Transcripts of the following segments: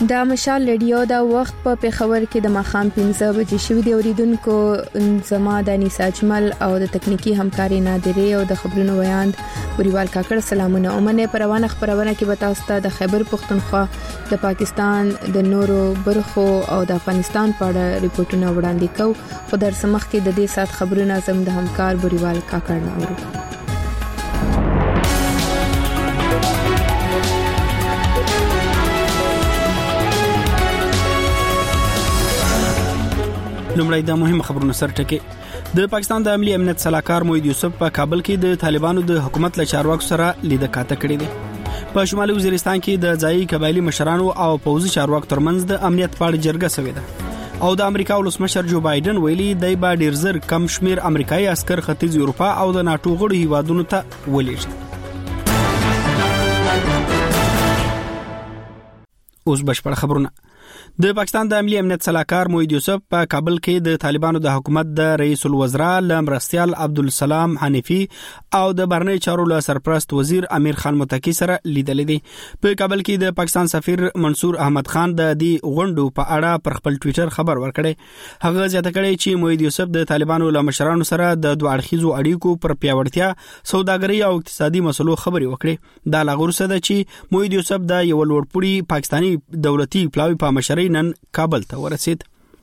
دا مشال رادیو دا وخت په پیښور کې د ماخام 15 بجې شوې دی. اوریدونکو زما د انیسا اجمل او د تکنیکی همکاري نادره او د خبرونو ویاند بریوال کاکړ سلامونه. اومنه پروانه خبرونه کې بتاوسته د خیبر پختونخوا د پاکستان د نورو برخو او د افغانستان په اړه ریپورتونه وړاندې کوو. خو در سمخ کې د دې سات خبرونه زم د همکار بریوال کاکړ نورو. لومړی د مهم خبرونو سر ټکی. د پاکستان د عملی امنیت صلاحکار موحد یوسف په کابل کې د طالبانو د حکومت له چارواکو سره لیدنه کاته کړې ده. په شمالي وزیرستان کې د ځایي قبایلی مشرانو او پوځي چارواکو ترمنځ د امنیت په اړه جرګه شوې ده. او د امریکا ولسمشر جو بایدن ویلي دی با ډیر زر کم شمیر امریکایي عسكر ختیځ اروپا او د ناتو غړو هیوادونو ته ولېږي. اوس بشپړ خبرونه. د پاکستان د عملی امنیت صلاحکار موحد یوسف په کابل کې د طالبانو د حکومت د رئیس الوزرا لمرستیال عبدالسلام حنیفی او د بهرنی چارو له سرپرست وزیر امیر خان متکی سره لیدلې دي. په کابل کې د پاکستان سفیر منصور احمد خان د دې غونډو په اړه پر خپل ټوئیټر خبر ورکړی. هغه زیاته کړی چې موحد یوسف د طالبانو له مشرانو سره د دوه اړخیزو اړیکو پر پیاوړتیا، سوداګرۍ او اقتصادي مسلو خبرې وکړي. دا لا غوړه ده چې موحد یوسف د یو لوړپوړي پاکستاني دولتي پلاوی په مشرۍ نن کابل ته ورسید.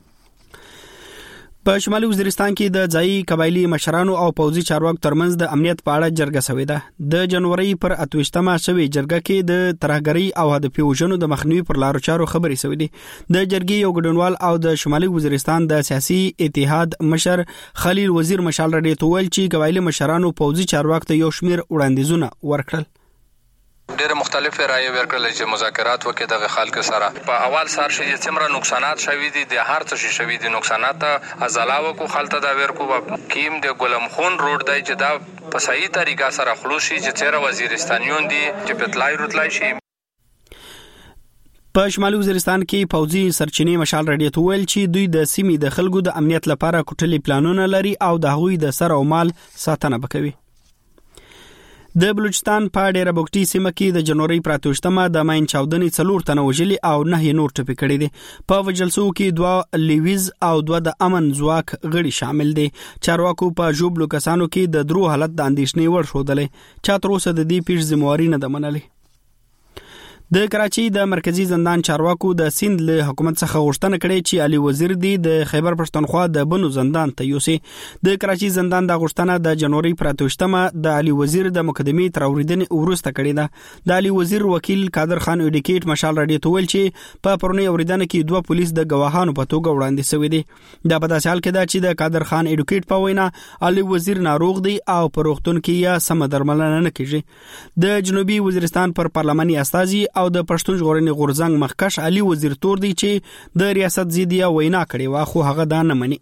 په شمالي وزیرستان کې د ځایي قبایلی مشرانو او پوځي چارواکو ترمنځ د امنیت په اړه جرګه شوې ده. د جنوري پر 28مه شوې جرګه کې د ترهګرۍ او هدفي وژنو د مخنیوي پر لارو چارو خبرې شوې دي. د جرګې یو ګډونوال او د شمالي وزیرستان د سیاسي اتحاد مشر خلیل وزیر مشال رډي تویل چې قبایلی مشرانو پوځي چارواکو ته یو شمیر وړاندیزونه ورکړل. ډېر مختلف رائے ورکړل چې مذاکرات وکړي دغه خلک سره. په اول سر شي څومره نقصانات شوي دي، د هر څه شوي دي نقصانات ازلاو کو خلته دا ورکو کیم د ګلم خون روډ دی چې دا په صحیح طریقه سره خلاص شي چې چیرې وزیرستانیون دي چې پتلای روتلای شي. په شمالي وزیرستان کې پوځي سرچینې مشال رډي تویل چې دوی د سیمې د خلکو د امنیت لپاره کوټلي پلانونه لري او د هغوی د سر او مال ساتنه وکوي. د بلوچستان په ډیره بوکټي سیمه کې د جنوري پر 28مه د ماین چاودنې 4 تنه وژلي او 9 نور ټپي کړي دي. په وجلسو کې 2 لیویز او 2 د امن ځواک غړي شامل دي. چارواکو په جوبلو کسانو کې د درو حالت د اندېښنې وړ ښودلې. چا تر اوسه د دې پیښې ذمہواري نه ده منلې. د کراچي د مرکزی زندان چارواکو د سیند له حکومت څخه غوښتنه کړې چې علي وزیر دی د خیبر پښتونخوا د بنو زندان ته یوسي. د کراچي زندان د غوښتنه د جنوري پر 28مه د علي وزیر د مقدمې تر اوریدنې وروسته کړې ده. د علي وزیر وکیل قادر خان ایډیکیټ مشال رډي تویل چې په پرونی اوریدنه کې 2 پولیس د گواهانو په توګه وړاندې شوی دي. دا په داسې حال کې ده چې د قادر خان ایډیکیټ په وینا علي وزیر ناروغ دی او په روغتون کې یې سم درملنه نه کیږي. د جنوبي وزیرستان پر پارلماني استازي او د پښتون ژغورنې غورځنګ مخکښ علي وزیر تور دی چې د ریاست زیدیه وینا کړې وا خو هغه دا نه مني.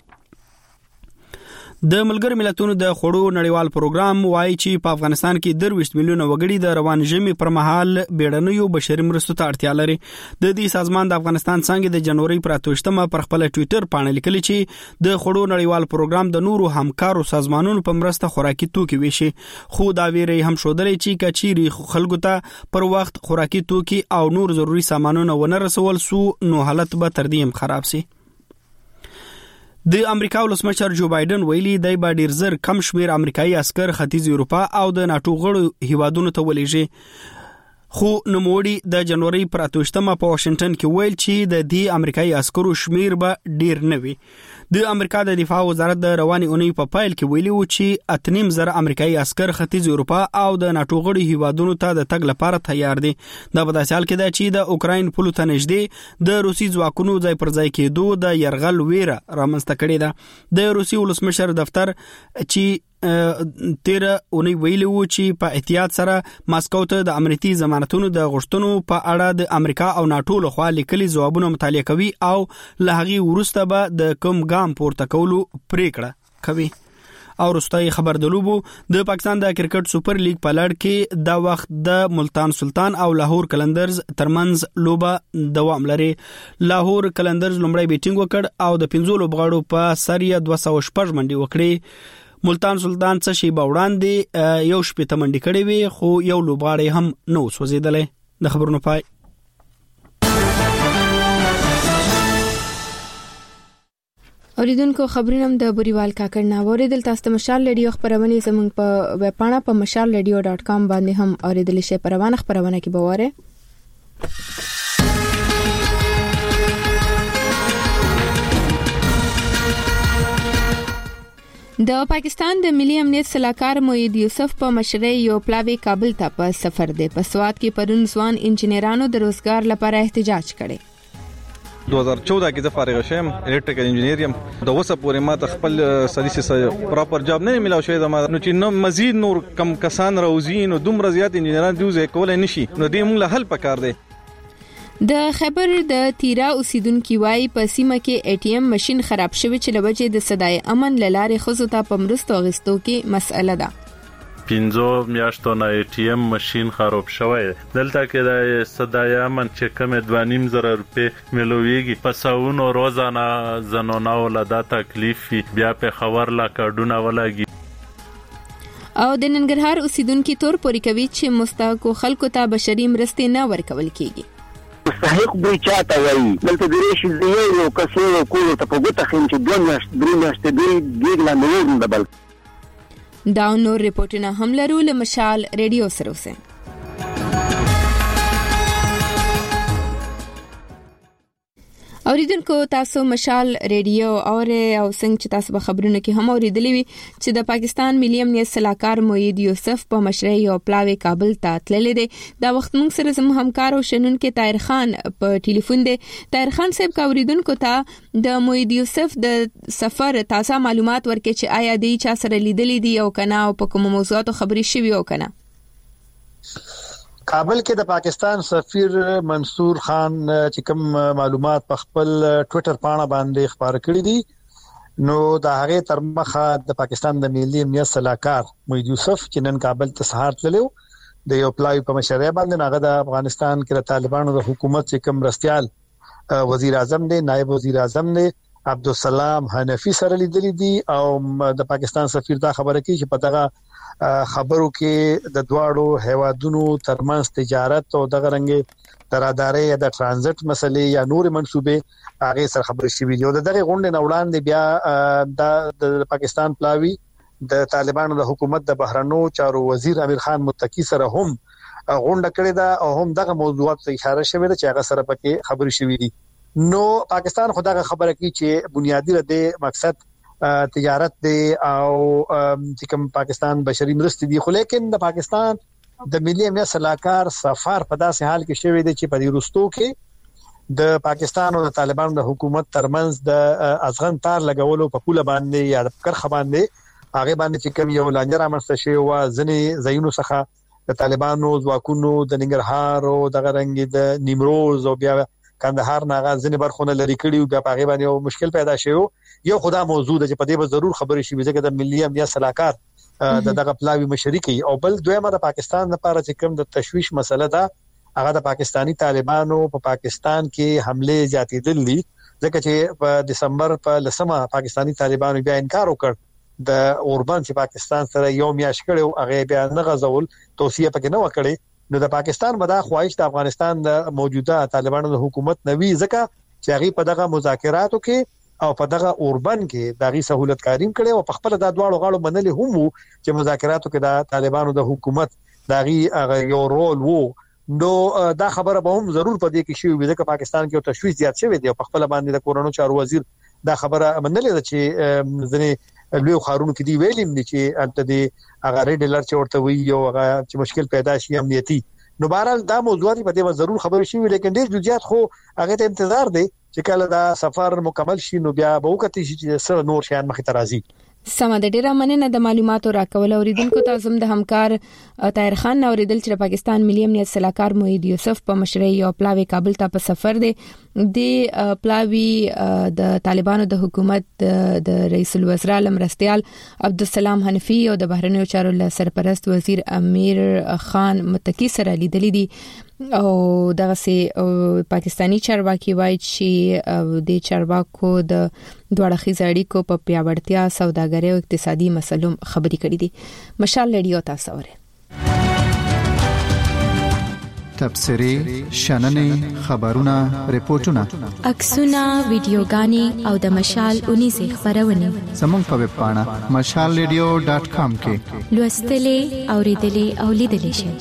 د ملګر ملتونو د خوړو نړیوال پروګرام وایي چې په افغانستان کې 23 میلیونه وګړي د روان ژمي پر مهال بیړنیو بشري مرستو ته اړتیا لري. د دې سازمان د افغانستان څنګه د جنوري پر 28مه پر خپل ټوئیټر باندې لیکلي چې د خوړو نړیوال پروګرام د نورو همکارو سازمانونو په مرسته خوراکي توکي ویشي. خو دا ویری هم شودلې چې کچيري خلکو ته پر وخت خوراکي توکي او نور ضروري سامانونه ونه رسول سو نو حالت به تر دې هم خراب شي. د امریکا ولسمشر جو بایدن ویلي دی با ډیر زر کم شمیر امریکایي عسكر ختیځ اروپا او د ناتو غړو هیوادونو ته ولېږي. خو نوموړي د جنوري پر 28مه په واشنگټن کې ویل چې د دې امریکایي عسکرو شمیر به ډیر نه وي. د امریکا د دفاع وزارت د رواني اونۍ په پایل کې ویلي و چې 8.5 امریکایي عسكر ختیځ اروپا او د ناتو غړو هیوادونو ته د تګ لپاره تیار دي. دا په داسې حال کې ده چې د اوکراین پولو ته نږدې د روسي ځواکونو ځای پر ځای کېدو د يرغل ویره رامنځته کړې ده. د روسي ولسمشر دفتر چې 13 اونۍ ویلي و چې په احتیاط سره ماسکو ته د امنیتي ضمانتونو د غوښتنو په اړه د امریکا او ناتو لخوا لیکلي ځوابونه مطالعه کوي او له هغې وروسته به د کوم ګام پورته کولو پریکړه کوي. او وروستي خبر د لوبو د پاکستان د کرکټ سپر لیګ په لړ کې دا وخت د ملتان سلطان او لاهور کلندرز ترمنځ لوبه دوام لري. لاهور کلندرز لومړی بیټینګ وکړ او د 15 لوبغاړو په سریه 206 منډي وکړي. ملتان سلطان څه شی به وړاندې یو شپې منډي کړي وي خو یو لوبغاړی هم نو سوځیدلې. د خبرونو پای اوریدونکو خبرونه د بوريوال کاکړ نه اوریدل تاسو ته مشال رادیو خبرونه زموږ په ویب پاڼه په mashalradio.com باندې هم اوریدل شي. پروانه خبرونه کې بواره د پاکستان د ملي امنیت صلاحکار موید یوسف په مشرۍ یو پلاوی کابل ته په سفر دی. په سواد کې پرون ځوان انجنیرانو د روزګار لپاره احتجاج کړي. 2014 کې د فارغ شوم الکتریکل انجینیر یم. د وسه پورې ما ته خپل سلیسه پراپر جاب نه ملاو شوی. د ما نو چې نو مزید نور کم کسان راوځي نو دومره زیات انجنیران دیوځي کولای نشي. نو دې موږ له حل پکار دی. د خیبر د تیرا اوسیدونکو وايي په سیمه کې اي ټي ایم ماشين خراب شوی چې لوجه د صداي امن لاره خزو ته پمرستو غستو کې مسأله ده. 15 میاشتو نه اي ټي ایم ماشين خراب شوی. دلته کې د صداي امن چې کم 2.5 روپے ملويږي پساونو روزانه زنونه ولدا تکلیف بیا په خبر لا کډونه ولګي. او د ننګرهار اوسیدونکو تور پوري کوي چې مستحقو خلکو ته بشري مرستې نه ورکول کیږي. مستحق دوی چاته وایي دلته د ریشي یو کسو کول ته په ګوته خیم چې 2 میاشتې دوی ګیګلا نور نه بل دا نور ریپورتونه هم لرو له مشال رادیو سره وسه. اوریدونکو تاسو مشال رادیو او څنګه چې تاسو به خبرونه کې هم اوریدلې وي چې د پاکستان ملي امنیت صلاحکار موید یوسف په مشرۍ یو پلاوی کابل ته تللی دی. دا وخت موږ سره زموږ همکار او شنونکو طاهر خان په ټلیفون دی. طاهر خان صاحب کا اوریدونکو ته د موید یوسف د سفر تازه معلومات ورکړي چې آیا دی چا سره لیدلې دي او کنه او په کوم موضوعاتو خبري شوی او کنه. کابل کې د پاکستان سفیر منصور خان چې کوم معلومات په خپل ټوئیټر پاڼه باندې خبر کړی دي نو د هغه تر مخه د پاکستان د ملي امنیت صلاحکار موید یوسف چې نن کابل ته سهار تللو د یو پلاوی په مشرۍ باندې هغه د افغانستان کې د طالبانو د حکومت چې کوم مرستيال وزیر اعظم دی نائب وزیر اعظم دی عبدالسلام حنفی سره لیدلې دي او د پاکستان سفیر دا خبره کوي چې په دغه خبرو کې د دواړو هیوادونو ترمنځ تجارت او دغه رنګ تراداري یا د ترانزیت مسلې یا نور منسوبې هغه سره خبرې شوې دي. او دغه غونډه نوړان دی بیا د پاکستان پلاوی د طالبانو د حکومت د بهرنیو چارو وزیر امیر خان متقی سره هم غونډه کړې ده او هم دغه موضوعات ته اشاره شوې ده چې هغه سره پکې خبرې شوې دي. نو پاکستان خدای خبره کوي چې بنیادی رده مقصد تجارت دی او چې کوم پاکستان بشري مرستې دي خو لیکن د پاکستان د ملي امنیت صلاحکار سفر په داسې حال کې شوی دی چې په دې وروستو کې د پاکستان او د طالبانو د حکومت ترمنځ د ازغن تار لګولو په پوله باندې یا د کرخ باندې هغه باندې چې کوم یو لانجه رامنځته شوی و ځنې زینو څخه د طالبانو ځواکونو د ننګرهار او د غرنګ د نیمروز او بیا کندهار ناغه ځنې برخونه لري کړي او بیا هغه باندې یو مشکل پیدا شوی. یو خدا موضوع ده چې په دې به ضرور خبرې شي ځکه د ملي امنیت صلاحکار دغه پلاوی مشرکی او بل دویمه د پاکستان لپاره چې کوم د تشویش مسله ده هغه د پاکستانی طالبانو په پاکستان کې حمله زیاتېدل دي ځکه چې په دسمبر په لسمه پاکستانی طالبانو بیا انکار وکړ د اوربان چې پاکستان سره یو میاش کړو هغه بیا نه غزول توصیه پکې نه وکړي. نو د پاکستان مدا خواهش د افغانستان د موجوده طالبانو د حکومت نوي ځکه چې هغه په دغه مذاکراتو کې او په دغه اوربن کې دغه سہولت کاریم کړي او په خپل د دواړو غاړو منلي هم چې مذاکراتو کې د طالبانو د حکومت دغه یو رول وو. نو دا خبره به هم ضرور پدې کې شي ځکه پاکستان کې تشویش زیات شوی دی او په خپل باندې د کورونو چارو وزیر دا خبره منلې ده چې ځنې لوی خارونو کې دی ویلیم دي چې انته دی هغه ریډ الرټ چې ورته وی یو هغه چې مشکل پیدا شي امنیتي. نو بهرحال دا موضوعات په دې ضرور خبرې شي لیکن ډېر جزئیات خو هغه ته انتظار دی چې کله دا سفر مکمل شي نو بیا به وکړي چې څه نور شیان مخې ته راځي. سم د ډیره مننه د معلوماتو راکول اوریدونکو ته زم د همکار طاهر خان اوریدل چې پاکستان ملي امنیت صلاحکار موید یوسف په مشرۍ یو پلاوی کابل ته په سفر دی. د پلاوی د طالبانو د حکومت د رئیس الوزرا مرستيال عبدالسلام حنفی او د بهرنیو چارو سرپرست وزیر امیر خان متقی سره لیدلې دي او دغه سي پاکستانی چارواکي وایي چې د چارواکو د دوه اړخیز اړیکو په پیاوړتیا سوداګرۍ او اقتصادي مسلو خبرې کړې دي. مشال رادیو تاسو اوره تبصرې، شننې، خبرونه، ریپورتونه، عکسونه، ویډیوګانې او د مشال 19 خبرونه زموږ په ویب پاڼه mashalradio.com کې لوستلې، اوریدلې او لیدلې شئ.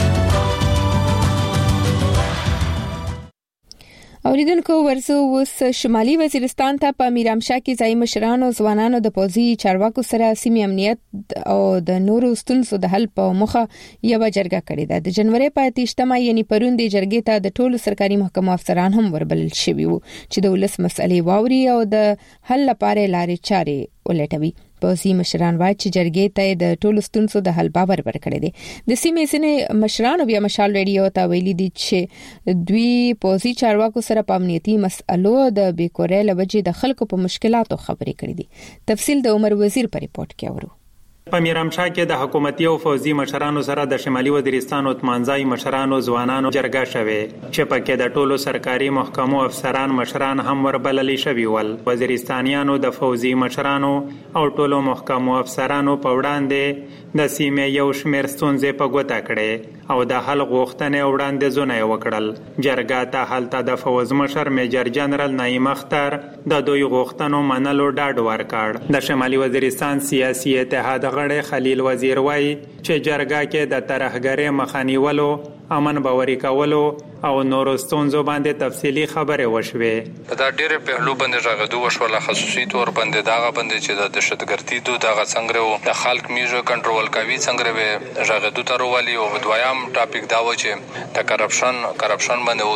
اوریدونکو ورسو وس شمالي وزیرستان ته په میرامشاه کې ځای مشرانو ځوانانو د پوځي چارواکو سره سیمې امنیت او د نورو ستونزو د حل په مخه یو جرګه کړې ده. د جنوري په 28مه یعنی پرون د جرګې ته د ټولو سرکاري محکمو افسران هم وربلل شوي وو چې د ولس مسلې واوري او د حل لپاره لارې چارې ولټوي. پوځي مشران وايي چې جرګې ته د ټولو ستونزو د حل باور ورکړي دي. د سیمې سینې مشران بیا مشال ریډیو ته ویلي دي چې دوی پوځي چارواکو سره په امنیتي مسئلو د بیکورۍ لوجې د خلکو په مشکلاتو خبرې کړې دي. تفصیل د عمر وزیر په ریپورت کې اورو. په میرامشاه کې د حکومتي او فوزي مشرانو سره د شمالي وزیرستان او تمانځای مشرانو ځوانانو جرګه شوه چې پکې د ټولو سرکاري محکمو افسران مشران هم وربللي شوي ول. وزیرستانیانو د فوزي مشرانو او ټولو محکمو افسرانو په وړاندې د سیمې یو شمېر ستونزې په ګوته کړې او د حل غوښتنې وړاندیزونه وکړل. جرګه ته هلته د فوز مشر میجر جنرال نعیم اختر د دوی غوښتنو منلو ډاډ ورکړ. د شمالي وزیرستان سیاسي اتحاد غړی خلیل وزیر وایي چې جرګه کې د ترهګرۍ مخنیولو، امن باوري کولو او نورو ستونزو باندې تفصیلی خبرې وشوې. دا ډېر پهلو باندې راغدو وشول، خصوصي تور باندې داغه باندې چې د دهشتګردي دغه څنګه وو د خلک میژه کنټرول کوي څنګه به راغدو تر والی او دویم ټاپک دا و چې د کرپشن باندې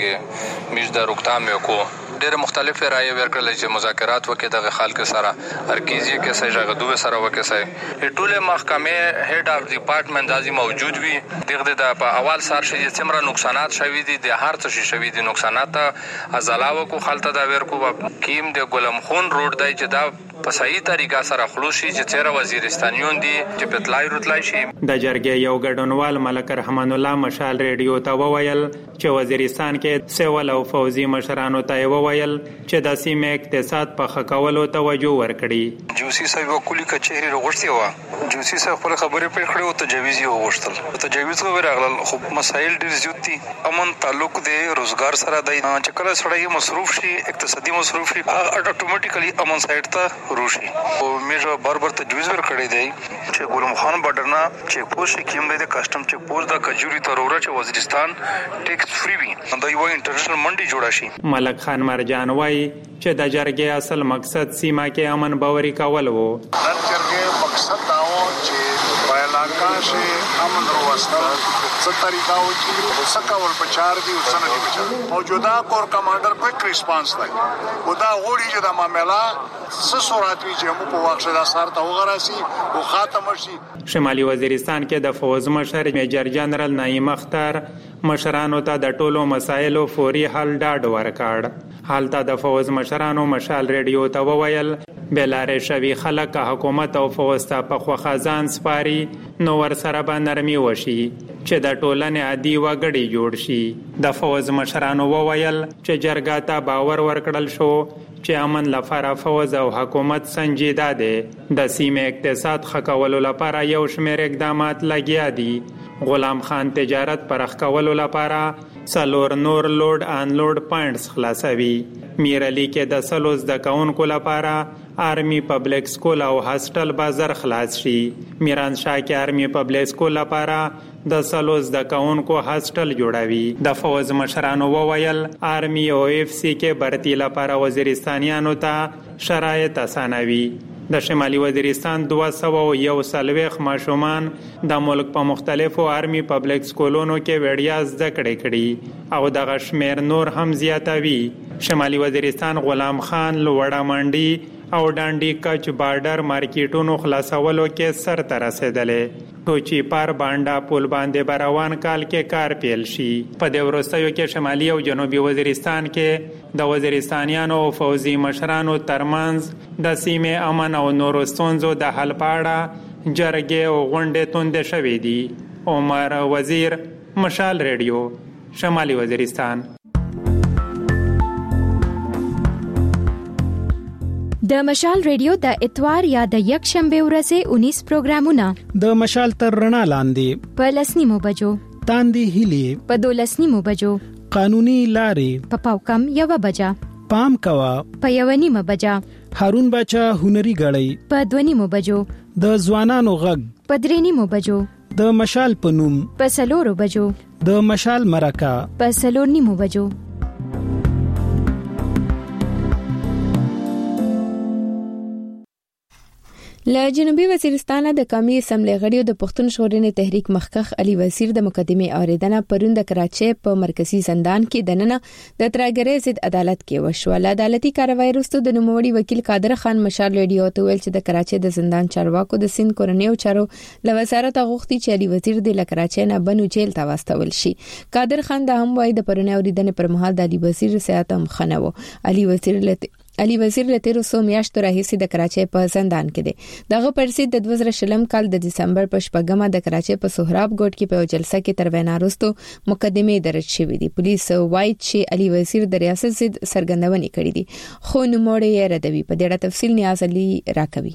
وسرنګ میژ د روکتام کو ډېر مختلف رائے ورکړل چې مذاکرات وکړي د خلک سره ارکیزي کې سره غدو سره وکړي. ټوله محکمه هډ اف ډپارټمنټ ازي موجود وي. دغه د په اول سر شي چې څومره نقصانات شوي دي د هر څه شوي دي نقصانات ازلاو کو خلته دا ورکو کیم د ګلم خون روډ دی چې دا په صحیح طریقه سره خلوصي چې چیرې وزیرستانیون دي چې پتلای روتلای شي. د جرګې یو ګډونوال ملک رحمان الله مشال ریډیو ته وویل چې وزیرستان کې سیول او فوزي مشرانو ته وویل چې د سیمې اقتصاد په خکولو توجه ورکړي. جوسی صاحب وکولي کچېری وروغشتي و جوسی صاحب خپل خبرې په خړو ته تجویز یې وغوښتل. تجویز خو راغلل خو مسایل ډېر زیات دي. امن تعلق د روزګار سره د چې کله سړی مصروف شي اقتصادي مصروف شي اتوماتیکلی امن سایډ ته روشي. او میجو برابر تجویز ورکړی دی چې ګلم خان بارډرنا چیک پوسټ کیم دی د کسٹم چیک پوسټ د کجوري ترورا چې وزیرستان ټیکس فری وي د یو انټرنیشنل منډي جوړ شي. ملک خان مرجان وایي چې د جرګې اصل مقصد سیمه کې امن باوري کول وو. د جرګې مقصد دا و چې په علاقه کې امن وروسته څه طریقه و چې سکول پچار دی او سن دی پچار موجوده کور کمانډر کویک ریسپانس دی او دا غوړي چې د معاملې څه صورت وی چې مو په واقع دا سره ته وغراسي او خاتم شي. شمالي وزیرستان کې د فوز مشر میجر جنرال نعیم اختر مشرانو ته د ټولو مسایلو فوري حل ډاډ ورکړ. حالته د فوز مشرانو مشال ریډیو ته وویل بلاره شوی خلک حکومت او فوز ته په خوخزان سپاري نو ور سره به نرمي وشي چې د ټولنې عادي وګړي جوړ شي. د فوز مشرانو وویل چې جرګه ته باور ورکړل شو چې امن لپاره فوز او حکومت سنجیده دي. د سیمې اقتصاد خکولو لپاره یو شمېر اقدامات لګیا دي. غلام خان تجارت پرخ کولو لپاره سلور نور لوډ ان لوډ پوینټس خلاصوي. میرعلی کې د سلوز د کاونکو لپاره آرمی پبلک سکول او هاستل بازار خلاص شي. میرانشاه کې آرمی پبلک سکول لپاره د سلوز د کاونکو هاستل جوړوي. د فوز مشرانو وویل آرمی او اف سی کې برتی لپاره وزیرستانیانو ته شرایط اسانوي. د شمالي وزیرستان 241 ماشومان د ملک په مختلفو آرمی پبلک سکولونو کې وړیا زده کړې کړي او د غشمیر نور هم زیاتوي. شمالي وزیرستان غلام خان لوړه منډي او ډانډي کچ بارډر مارکیټونو خلاصولو کې سر ته رسیدلې. ټوچی پار بانډا پل باندې بروان کال کې کار پیل شي. په دې وروستیو کې شمالي او جنوبي وزیرستان کې د وزیرستانیانو او فوزي مشرانو ترمنځ د سیمې امن او نورو ستونزو د حل په اړه جرګې او غونډې توندې شوې دي. عمر وزیر، مشال ریډیو، شمالي وزیرستان. د مشال ریډیو د اتوار یا د یک شنبه ورځې 19 پروګرامونه د مشال تر رڼا لاندې په 10 بجو تاندې هلي په 12:30 بجو، قانوني لارې په پاوکم 1 بجا، پام کوا په 1:30 بجا، هارون باچا هنري غړی په 2:30 بجو، د ځوانانو غږ په 3:30 بجو، د مشال پنوم په 4 بجو، د مشال مرکه په 4:30 بجو. له جنوبي وزیرستان د قومي اسمبلی غړیو د پښتون ژغورنې تحریک مخکخ علي وزیر د مقدمې اوریدنه پرون د کراچۍ په مرکزی زندان کې دننه د ترګرې ضد عدالت کې وشو. عدالتي کاروایی وروسته د نوموړي وکیل قادر خان مشال ریډیو ته ویل چې د کراچۍ د زندان چارواکو د سند کورنیو چارو له وزارت غوښتي چې علي وزیر د کراچۍ نه بنو جیل ته واستول شي. قادر خان د هم وای د پرونی اوریدنې پر مهال د علي وزیر صحت هم خنوو. علي وزیر له 13 میاشتو راهیسې د کراچۍ په زندان کې دی. دغه پرسید د 2020 کال د دسمبر په شپږمه د کراچۍ په سهراب ګوټ کې په جلسه کې تر وینا وروسته مقدمه درج شوې دي. پولیس وایي چې علي وزیر د ریاست ضد سرګندونې کړې دي خو نوموړی یې ردوي. په دې اړه تفصیل نیاز علي راکوي.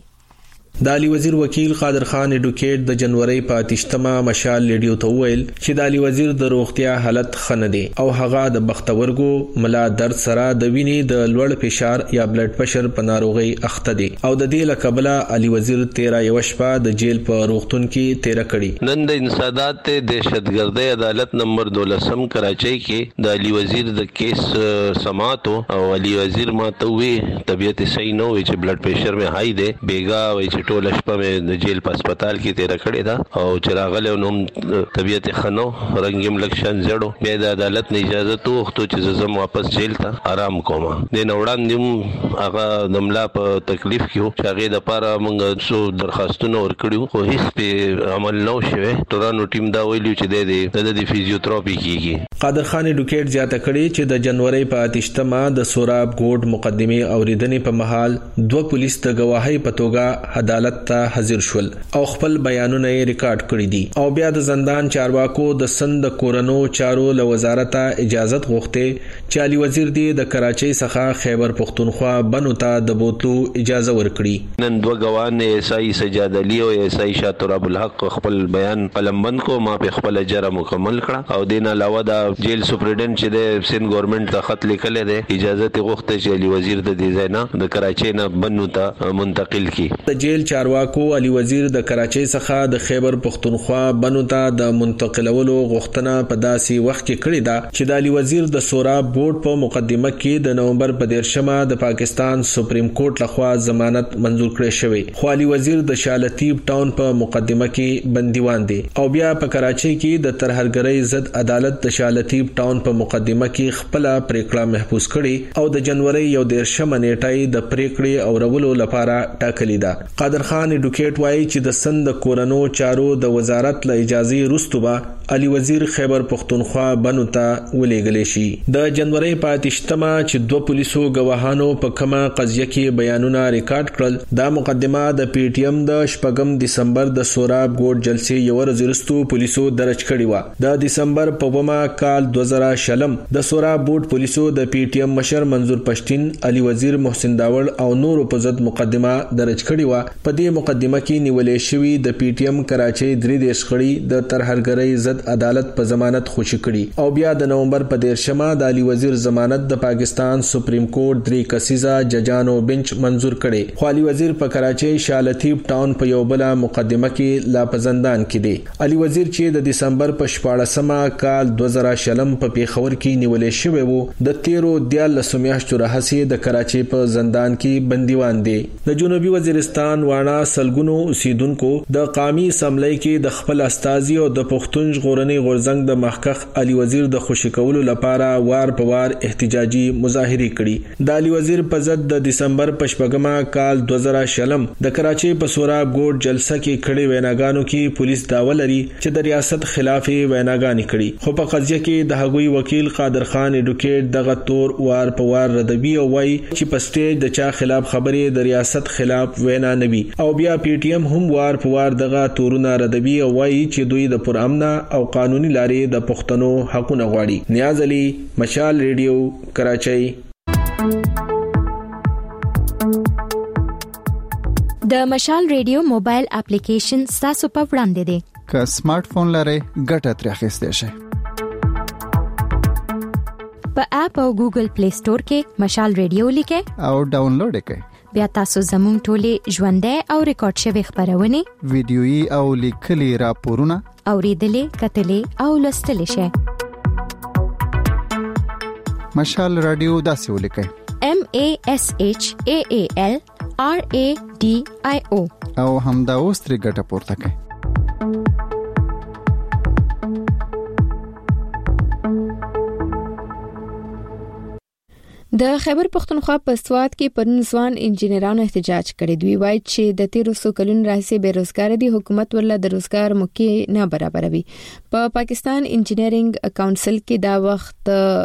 د علي وزیر وکیل قادر خان اډوکیټ د جنوري په 28مه مشال ریډیو ته ویل چې د علي وزیر د روغتیا حالت ښه نه دی او هغه د بختورګو ملا درد سره د وینې د لوړ فشار یا بلډ پريشر په ناروغي اخته دی او د دې لکبله علي وزیر 13 شپه د جیل په روغتون کې تیر کړي. نن د انسداد دهشتګردۍ عدالت نمبر 12 کراچۍ کې د علي وزیر د کیس سماعت او علي وزیر ماته وی طبيعت صحیح نه وي چې بلډ پريشر مې هاي دی بیګا وي ټول شپه مې د جیل په هسپتال کې تیر کړی دا او چې راغله نو طبيعت خنو رنگیم لکشن زړو بیا د عدالت نه اجازه توغتو چې زم واپس جیل ته آرام کوم. د نوړاندیم هغه دملا په تکلیف کې چې هغه د پاره موږ سو درخواستونه ورکړیو خو هیڅ په عمل نه شوه. تورانو ټیم دا ویلو چې د فزیوتراپي کیږي. قادر خان اډوکیټ زیاته کړي چې د جنوري په 28مه د سوراب ګوټ مقدمه اوریدنې په محل 2 پولیس د گواهی په توګه عدالت ته حاضر شول او خپل بیانونه یې ریکارډ کړی دي او بیا د زندان چارواکو د سند کورنو چارو له وزارت اجازه غوښته چې علي وزیر دی د کراچۍ څخه خیبر پختونخوا بنو ته د بوتلو اجازه ورکړي. نن 2 غوان ایسای سجاد علی او ایسای شاطر ابو الحق خپل بیان قلمبند کو ما په خپل اجازه مکمل کړه او دین علاوه د جیل سپرډنټ چې د سند ګورنمنت ته خط لیکل دی اجازه غوښته چې علي وزیر د دې ځای نه د کراچۍ نه بنو ته منتقل کړي. د جیل چارواکو علي وزیر د کراچۍ څخه د خیبر پختونخوا بنو ته د منتقلولو غوښتنه په داسې وخت کې کړې ده چې د علي وزیر د سوراب بورډ په مقدمه کې د نومبر په 13مه د پاکستان سپریم کورټ لخوا ضمانت منزور کړی شوی خو علي وزیر د شالتیب ټاون په مقدمه کې بندیوان دی او بیا په کراچۍ کې د ترهګرۍ ضد عدالت د شالتیب ټاون په مقدمه کې خپل پریکړه محفوظ کړي او د جنوري 13مه نیټه د پریکړې اورولو لپاره ټاکلې ده. قادر خان اډوکیټ وایي چې د سند کورنو چارو د وزارت له اجازه وروسته علي وزیر خیبر پختونخوا بنو ته ولېږل شي. د جنوري په 28مه چې 2 پولیسو گواهانو په کومه قضیه کې بیانونه ریکارډ کړل دا مقدمه د پی ټی ایم د 8 دسمبر د سوراب ګوټ جلسې یو ورځ وروسته پولیسو درج کړی و. د دسمبر په 2 کال 2000 د سوراب ګوټ پولیسو د پی ټی ایم مشر منظور پښتين علي وزیر محسن داوړ او نورو په ضد مقدمه درج کړی و. په دې مقدمه کې نیولې شوی د پی ټی ایم کراچۍ 3 خړی د ترهګرۍ ضد عدالت په ضمانت خوشی کړي او بیا د نومبر په 13مه د علي وزیر ضمانت د پاکستان سپریم کورټ 3 کسیزه ججانو بنچ منزور کړي. خو علي وزیر په کراچۍ شالتیب ټاون په یو بل مقدمه کې لا په زندان کې دی. علي وزیر چې د دسمبر په 14مه کال 2000 په پیښور کې نیولې شوی وو د 13 میاشتو راهیسې د کراچۍ په زندان کې بندیوان دی. د جنوبي وزیرستان وانا سلګونو اوسیدونکو د قومي اسمبلی کې د خپل استازي او د پښتون ژغورنې غورځنګ د محقق علي وزیر د خوشی کولو لپاره وار په وار احتجاجي مظاهره کړي. د علي وزیر په ضد د دسمبر په 8 کال 2000 د کراچۍ په سوراب ګوټ جلسه کې کړي ویناګانو کې پولیس داوا لري چې د ریاست خلاف ویناګانې کړي خو په قضیه کې د هغوی وکیل قادر خان اډوکیټ دغه تور وار په وار ردوي او وایي چې په سټیج د چا خلاف خبرې د ریاست خلاف وینا نوي او بیا پی ټی ایم هم وار په وار دغه تورونه ردوي او وایي چې دوی د پرامن او قانوني لارې د پښتنو حقونه غواړي. نیاز علي، مشال ریډیو، کراچۍ. د مشال ریډیو موبایل اپلیکیشن ستاسو په وړاندې دی. که سمارټ فون لرئ ګټه ترې اخیستئ شئ. په اپ او ګوګل پلی سٹور کې مشال ریډیو لیکئ او ډاونلوډ یې کړئ. بیا تاسو زموږ ټولې ژوندۍ او ریکارډ شوي خبرونه ویډیويي او لیکلي راپورونه اوریدلې کتلې او لوستلې شئ. مشال رادیو داسې ولیکئ MASHAALRADIO او همدا اوس ترې ګټه پورته کړئ. د خیبر پختونخوا په سوات کې پرون ځوان انجینرانو احتجاج کړی. دوی وایي چې د 1300 کلونو راهیسې بیروزګار دي، حکومت ورله د روزګار موقع نه برابروي. په پاکستان انجینرینګ کونسل کې دا وخت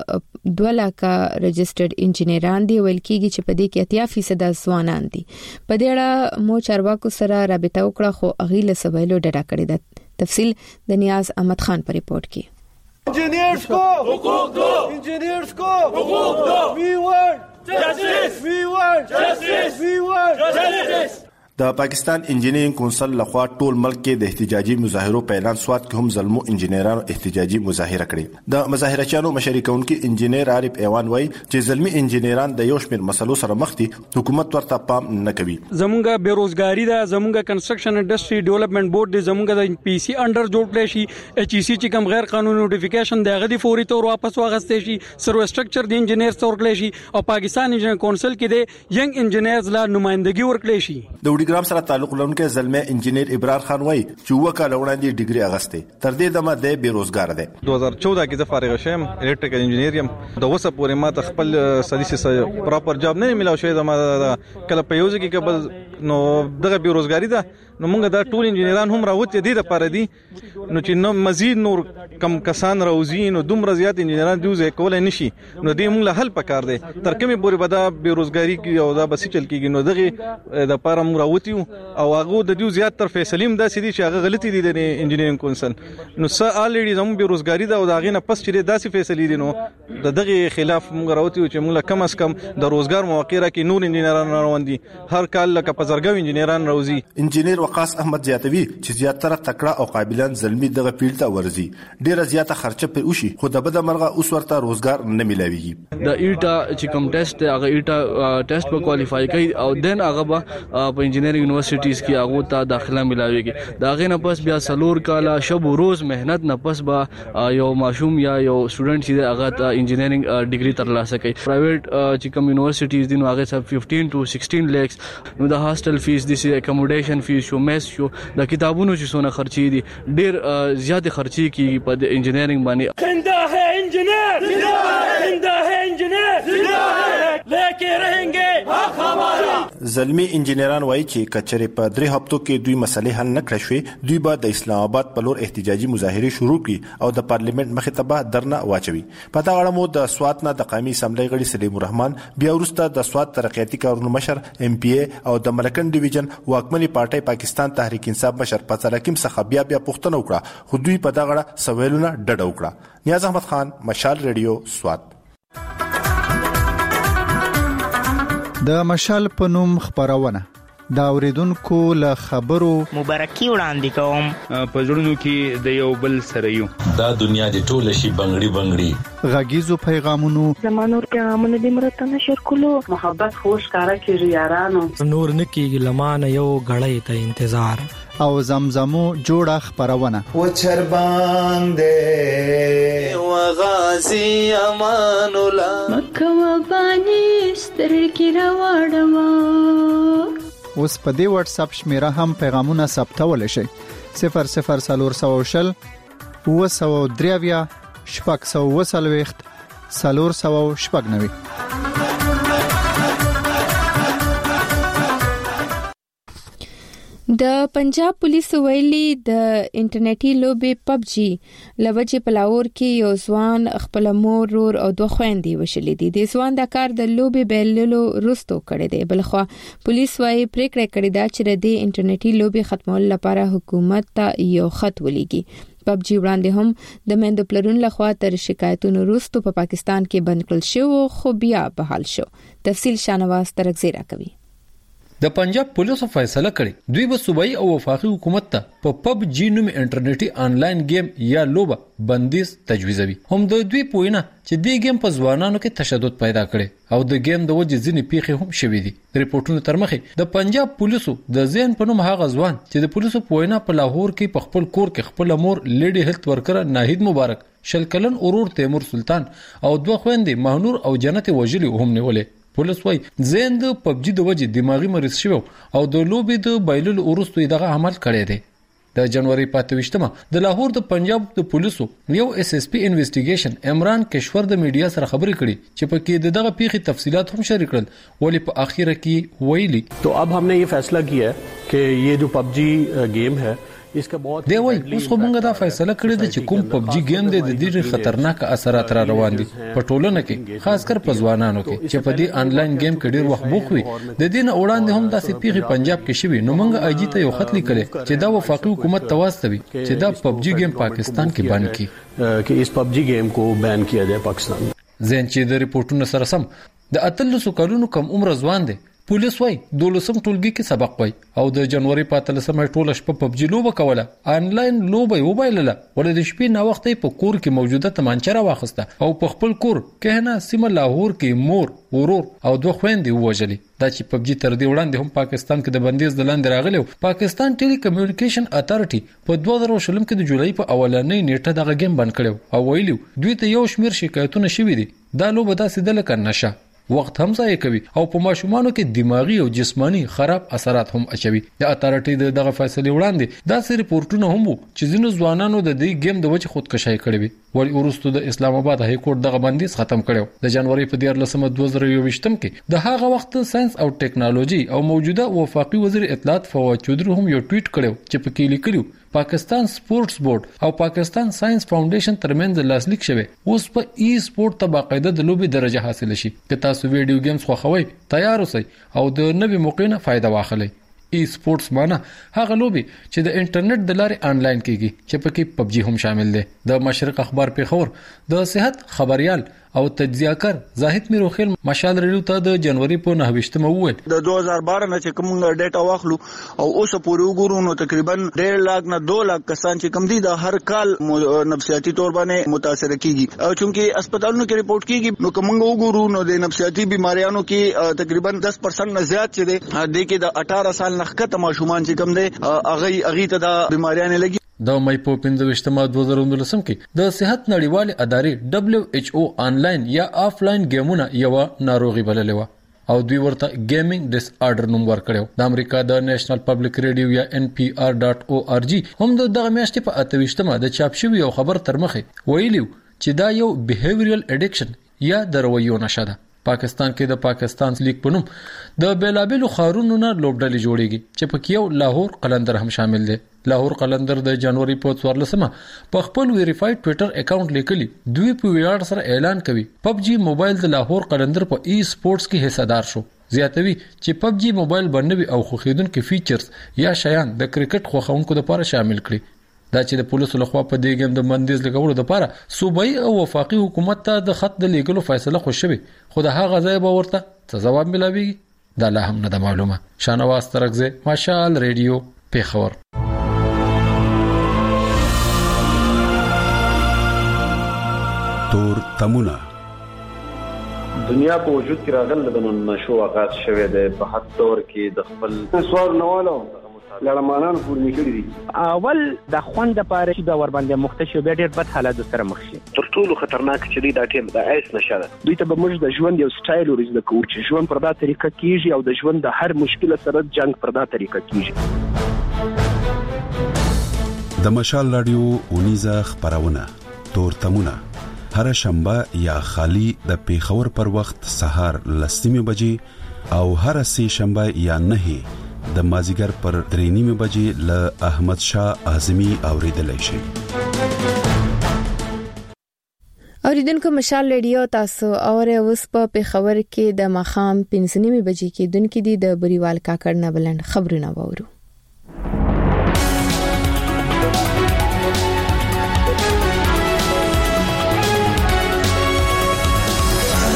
2 لک رجسټرډ انجینران دي، ویل کېږي چې په دې کې 80% ځوانان دي. په دې اړه مو چارواکو سره رابطه وکړه خو اغیله سوالو ډډه کړې ده. تفصیل د نیاز احمد خان په ریپورت کې. इंजीनियर्स को हुकूक दो, इंजीनियर्स को हुकूक दो, we want justice, we want justice, we want justice. د پاکستان انجینرینګ کونسل لخوا ټول ملک کې د احتجاجي مظاهرو په اعلان سوات کې هم زلمو انجینرانو احتجاجي مظاهره کړې. د مظاهرچیانو مشري کوونکي انجینر عارف ایوان وایي چې زلمي انجینران د یو شمېر مسلو سره مخ دي، حکومت ورته پام نه کوي. زمونږه بیروزګاری ده، زمونږه کنسټرکشن انډستری ډیولپمنٹ بورډ دی، زمونږه د پی سی انډر جوړ کړی شي، ایچ ای سی چې کوم غیر قانوني نوټیفیکیشن دی هغه دی فوري تور واپس واغستې شي، سرو سټرکچر د انجینر تور کړی شي او پاکستان انجینر کونسل کې د ینګ انجینرز لا نمائندګي ورکړی شي. د وډیګرام سره تعلق لرونکي زلمه انجینر ابرار خان وایي چې وکاله وړاندې ډیګري اغسته تر دې دمه د بیروزګار دی. 2014 کې د فارغ شوم الکتریکل انجینریم د وسه پورې ما ته خپل سلیسه پراپر جاب نه ملاو شوی د ما کله په یوځ کې قبل نو دغه بیروزګاری ده. نو موږ دا ټول انجینران هم راوته دي د پاره دي نو چې نو مزید نور کم کسان راوځي نو دومره زیات انجینران دوزه کولای نشي. نو دې موږ له حل پکار دی تر کومه پورې بدا بیروزګاری کې او دا بس چل کېږي. نو دغه د پاره موږ راوته او هغه د دې زیات تر فیصلیم دا سړي چې هغه غلطي دي د انجینرینګ کونسل. نو سه الریډي زموږ بیروزګاری دا او داغه نه پس چې داسې فیصلې دي نو دغه خلاف موږ راوته چې موږ کم از کم د روزګار مواقع را کې نور انجینران روان دي. هر کال لکه پزرګو انجینران راوځي. انجینر وقاص احمد زیاتوي چې زیاتره تکړه او قابلان زلمی دغه فیلډ ته ورځي، ډیره زیاته خرچه پر وشي خو د بده مرغه اوس ورته روزګار نه ملويږي. د ایټا چې کوم ټیسټ هغه ایټا ټیسټ په کوالیفای کوي او دین هغه په انجینرینګ یونیورسيټیز کې هغه ته داخله ملاويږي. دا غي نه پس بیا سلور کاله شب و روز مهنت نه پس با یو ماشوم یا یو سټوډنټ چې هغه انجینرینګ ډیګري ترلاسه کوي. پرایویټ چې کوم یونیورسيټیز دي نو هغه 15 to 16 lakhs نو د هاستل فیس دي، اکوموډیشن فیس شو، میس شو، د کتابونو چې څونه خرچي دي ډیر زیات خرچي کیږي په انجینرینګ باندې. زنده ہے انجینر، زنده ہے انجینر، لیکن رہیں حق ہمارا. زلمی انجینران وایي چې کچره په 3 هفتو کې دوی مسلې حل نه کړې شوې، دوی به د اسلام آباد په لور احتجاجي مظاهره شروع کړي او د پارلیمنت مخې ته به درنه واچوي. په دا اړه مو د سوات نه د قومي اسمبلی غړي سلیم الرحمن، بیا وروسته د سوات ترقیاتي کارونو مشر ام پی ای او د ملکن ډیویژن واکمنی پارټي پاکستان تحریک انصاف مشر فضل حکیم څخه بیا پوښتنه وکړه خو دوی په دا غړه سوالونه ډډه وکړه. نیاز احمد خان، مشال ریډیو، سوات. د مشال په نوم خبرونه دا اوریدونکو له خبرو مبارکي وړاندې کوم. په ژوندونو کې د یو بل سره یو دا دنیا د ټول شي بنگړي بنگړي غږیزو پیغامونو زمانور پیغامونه د مرته نشر کولو محبت خوش کارا کیږي یارانو نور نکیږي لمانه یو غړې ته انتظار او زمزمو جوړه خبرونه و چرباندې و غازی امان الله مکه و بانی سترګې راوړم. اوس په دې واتس اپ شمیره هم پیغامونه ثبتول شي 0040 903 شپږ 490. د پنجاب پولیس ویلي د انټرنیټي لوبې پبجي لوجه پلاور کې یو ځوان خپل مور رور او دوه خويندې وشلې دي. د ځوان د کار د لوبې بیللو رستو کړي دي. بلخو پولیس وايي پریکړه کړې ده چې د انټرنیټي لوبې ختمولو لپاره حکومت ته یو خط ولېږي. پبجي وړاندې هم د مندو پلرون لخوا تر شکایتونو رستو په پاکستان کې بند کړل شو خو بیا بحال شو. تفصیل شانواز ترکزیرا کوي. د پنجاب پولیسو فیصله کړې دوی به صوبایي او وفاقي حکومت ته په پب جی نوم انټرنیټي آنلاین گیم یا لوبه بندیز تجویزوي. هم د دوی پوینه چې دې گیم په ځوانانو کې تشدد پیدا کړي او د گیم د وجې ځینې پیښې هم شوې دي. ریپورتونو تر مخې د پنجاب پولیسو د زین په نوم هغه ځوان چې د پولیسو پوینه په لاهور کې په خپل کور کې خپل مور لیډي هیلث ورکر ناهید مبارک، شل کلن اورور تیمور سلطان او دوه خويندې مهنور او جنت وجلی هم نیولې. پولیس وايي زین د پبجی د وجې دماغي مریض شوی او د لوبې د بایلل ورستو دغه عمل کړی دی. د جنوري 25 د لاهور د پنجاب د پولیسو یو اس اس پی انویسټیګیشن عمران کشور د میډیا سره خبرې کړي چې پکې دغه پیښې تفصيلات هم شریک کړل ولی په اخیره کې ویلي. تو اب हमने ये फैसला किया है कि ये जो PUBG गेम है دی وای اوس خو موږ دا فیصله کړې ده چې کوم پبجی گیم دی د دې خطرناک اثرات را روان دي په ټولنه کې خاص کر په ځوانانو کې چې په دې آنلاین گیم کې ډیر وخت بوخوي. د دې نه وړاندې هم داسې پیښې پنجاب کې شوي نو موږ آی جی ته یو خط لیکل چې دا وفاقي حکومت تواسطوي چې دا پبجی گیم پاکستان کې بند کړي कि इस PUBG गेम को बैन किया जाए पाकिस्तान. زین چې د ریپورتونو سره سم د 13 کلونو کم عمر ځوان دی. پولیس وايي 12 ټولګي کې سبق وای او د جنوري 15 ټوله شپه پبجی لوبه کوله. آنلاین لوبه وبایلله ولې د شپې نه وخت په کور کې موجوده تمانچره واخسته او په خپل کور کې نه سیمه لاهور کې مور ورور او دوه خويندې وژلې. دا چې پبجی تر دې وړاندې هم پاکستان کې د بندیز د لاندې راغلی. پاکستان ټیلی کمیونیکیشن اتارټي په 2020 کې د جولای په اولنۍ نیټه دغه گیم بند کړو او ویلو دوی ته یو شمیر شکایتونه شوي دي. دا لوبه داسې د لکه نشه وخت هم ضایع کوي او په ماشومانو کې دماغي او جسمانی خراب اثرات هم اچوي. د اتارټي دغه فیصله وړاندې دا سری ریپورتونه هم چې ځینو ځوانانو د دې گیم د وجه خودکشي کړې وي ولی ورستو د اسلام آباد هاي کورټ دغه بندیز ختم کړو. د جنوري په 14 2023 کې د هغه وخت ساينس او ټیکنالوژي او موجوده وفاقي وزیر اطلاعات فواد چودري هم یو ټویټ کړو چې پکې لیکلو پاکستان سپورتس بورډ او پاکستان ساينس فاونډیشن ترمنځ لاسلیک شوی اوس په ای سپورت ته باقاعده د لوبي درجه حاصل شي. که تاسو ویډیو گیمز خوښوئ تیار اوسئ او د نوې موقع نه فائدہ واخلئ. ای سپورتس معنی هغه لوبي چې د انټرنیټ د لارې آنلاین کیږي چې پکې پبجی هم شامل دي. د مشرق اخبار پیښور د صحت خبريال او تجزیه‌کار زاهد میروخیل مشال ریډیو ته د جنوري په 9 وویل د 2012 نه چې کوم ډیټا واخلو او اوس پورې وګورو نو تقریبا 1.5 लाख نه 2 लाख کسان چې کم دي د هر کال نفسیاتي تور باندې متاثر کیږي او چونکې هسپتالونو کې ریپورت کیږي نو کوم وګورو نو د نفسیاتي بیماریانو کې تقریبا 10% نه زیات چې دي د کې د 18 سال نه ښکته ماشومان چې کم دي اغه ته د بیماریانه لګي. د مې په 15 2019 کې د صحت نړیوال ادارې WHO آنلاین یا آفلاین گیمونه یو ناروغي بللې و او دوی ورته گیمینګ ډیس آرډر نوم ورکړو. د امریکا د نېشنل پبلک ریډیو یا NPR.org هم دغه میاشتې په 28 د چاپ شوی یو خبر تر مخه ویلیو چې دا یو بیهیویرل اډیکشن یا د رویو نشه ده. پاکستان کې د پاکستان لیگ په نوم د بیلابلو خارونو نه لوبډلې جوړیږي چې پکې یو لاهور قلندر هم شامل دی. لاهور قلندر د جنوري په 14 په خپل ویریفاید ټوئیټر اکاونټ لیکلی دوی په ویاړ سره اعلان کوي پبجی موبایل د لاهور قلندر په ای سپورتس کې حصدار شو. زیاتوي چې پبجی موبایل باندې او خوخیدونکو فیچرز یا شیان د کرکټ خوښونکو لپاره شامل کړي. دا چې د پولیسو لخوا په دې گیم د بندیز لګولو لپاره صوبایي او وفاقي حکومت ته د خط د لیکلو فیصله خو شوه خو د هغه ځای به ورته څه جواب ملويږي دا لا هم نه معلومه. شانواز ترغزه مشال ریډیو پیښور. تور تمونه دنیا په وجود کې راغله د نشو آغاز شوه د په حد دور کې د خپل سوار نوالو لړمانان پورنی کړی دي. اول د خوند لپاره چې د ور باندې مختشو به ډېر بد حالات سره مخ شي. تر ټولو خطرناک چې دی دا ټیم د ایس نشه ده. دوی ته به موږ د ژوند یو سټایل ورزده کوو چې ژوند پر دا طریقه کیږي او د ژوند د هر مشکل سره جنگ پر دا طریقه کیږي. د مشال رادیو اونیزه خبرونه تور تمونه هر شنبه یا خالی د پیښور پر وخت سهار 10:00 بجې او هر سه شنبه یا 9 د مازیګر پر 3:30 بجې ل احمد شاه اعظمي اوریدلای شي. اوریدونکو مشال ریډیو تاسو اور اوس په پیښور کې د مخام 5:30 بجې کې دونکو دي د بریوال کاکړ نه بلند خبرونه وورو. د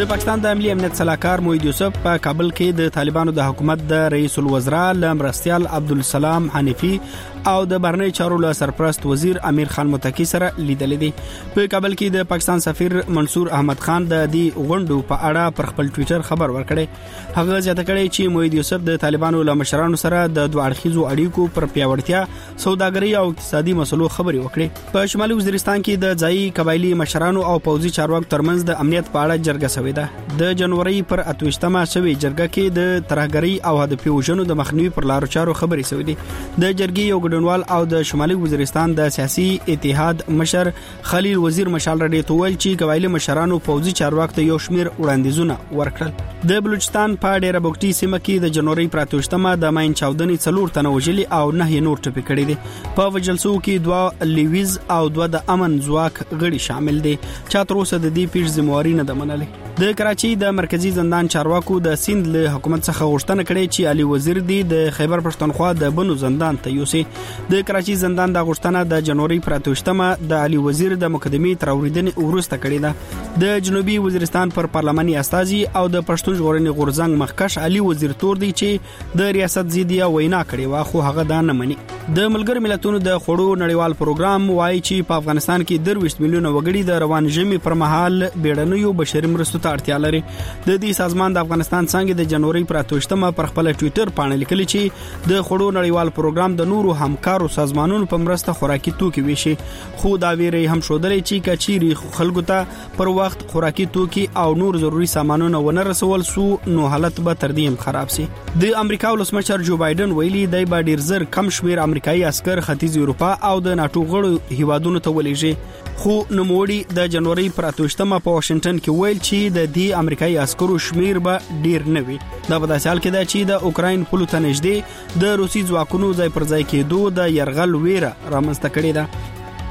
د پاکستان د عملی امنیت صلاحکار موحد یوسف په کابل کې د طالبانو د حکومت د رئیس الوزرا لمرستیال عبدالسلام حنیفی او د بهرنی چارو له سرپرست وزیر امیر خان متکی سره لیدل دي. په کابل کې د پاکستان سفیر منصور احمد خان د دې غونډو په اړه پر خپل ټوئیټر خبر ورکړی. هغه زیاته کړی چې موحد یوسف د طالبانو له مشرانو سره د دوه اړخیزو اړیکو پر پیاوړتیا، سوداګري او اقتصادي مسلو خبرې وکړي. په شمالي وزیرستان کې د ځایي قبایلی مشرانو او پوځي چارواکو ترمنځ د امنیت په اړه جرګه شوې ده. د جنوري پر 28مه شوې جرګه کې د ترهګرۍ او هدفي وژنو د مخنیوي پر لارو چارو خبرې شوې دي. د جرګې یو ګډونوال او د شمالي وزیرستان د سیاسي اتحاد مشر خلیل وزیر مشال رډي تویل چې قبایلی مشرانو پوځي چارواکو ته یو شمیر وړاندیزونه ورکړل. د بلوچستان په ډیره بوکټي سیمه کې د جنوري پر 28مه د ماین چاودنې 4 تنه وژلي او 9 نور ټپي کړي دي. په وجلسو کې 2 لیویز او 2 د امن ځواک غړي شامل دي چې تر اوسه د دې پیښې ذمہواری نه ده منلې. د کراچي د مرکزی زندان چارواکو د سیند له حکومت څخه غوښتنه کړې چې علي وزیر دی د خیبر پښتونخوا د بنو زندان ته یوسي. د کراچي زندان د غوښتنه د جنوري پر 28مه د علي وزیر د مقدمې تر اوریدنې وروسته کړې ده. د جنوبي وزیرستان پر پارلماني استازي او د پښتون ژغورنې غورځنګ مخکښ علي وزیر تور دی چې د ریاست ضدیه وینا کړې وا خو هغه دا نه مني. د ملګر ملتونو د خوړو نړیوال پروګرام وايي چې په افغانستان کې 20 میلیونه وګړي د روان ژمي پر مهال بیړنیو بشري مرستو ته اړتیا لري. د دې سازمان د افغانستان څنګه د جنوري پر 28مه پر خپل ټوئیټر باندې لیکلي چې د خوړو نړیوال پروګرام د نورو همکارو سازمانونو په مرسته خوراکي توکي ویشي. خو دا ویری هم شودلې چې کچيري خلکو ته پر وخت خوراکي توکي او نور ضروري سامانونه ونه رسول سو نو حالت به تر دې هم خراب شي. د امریکا ولسمشر جو بایدن ویلي دی به ډیر زر کم شمیر امریکایي عسكر ختیځ اروپا او د ناتو غړو هیوادونو ته ولېږي. خو نوموړي د جنوري پر 28مه په واشنگټن کې ویل چې د دې امریکایي عسکرو شمیر به ډیر نه وي. دا په داسې حال کې ده چې د اوکراین پولو ته نږدې د روسي ځواکونو ځای پر ځای کېدو د یرغل ویره رامنځته کړې ده.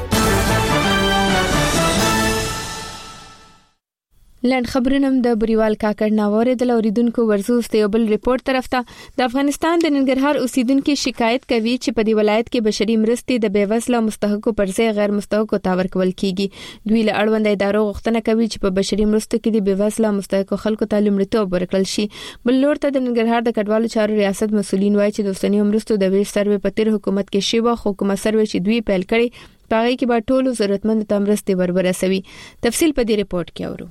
لاند خبرونم د بریوال کاکړ ناوړه د اوریدونکو ورزوس ته بل ریپورت طرف ته د افغانستان د ننګرهار اوسیدونکو شکایت کوي چې په دې ولایت کې بشري مرستې د بیوزله مستحقو پر ځای غیر مستحقو ته ورکول کیږي. دوی له اړوند ادارو غوښتنه کوي چې په بشري مرستو کې د بیوزله مستحقو خلکو ته لومړیتوب ورکړل شي. بل لور ته د ننګرهار د کډوالو چارو ریاست مسولین وایي چې د اوسنیو مرستو د ویش سروې په تیر حکومت کې شیبه حکومت سروې چې دوی پیل کړي پاره کې به ټولو ضرورتمند ته مرستې ورسوي. تفصیل په دې ریپورت کې اورو.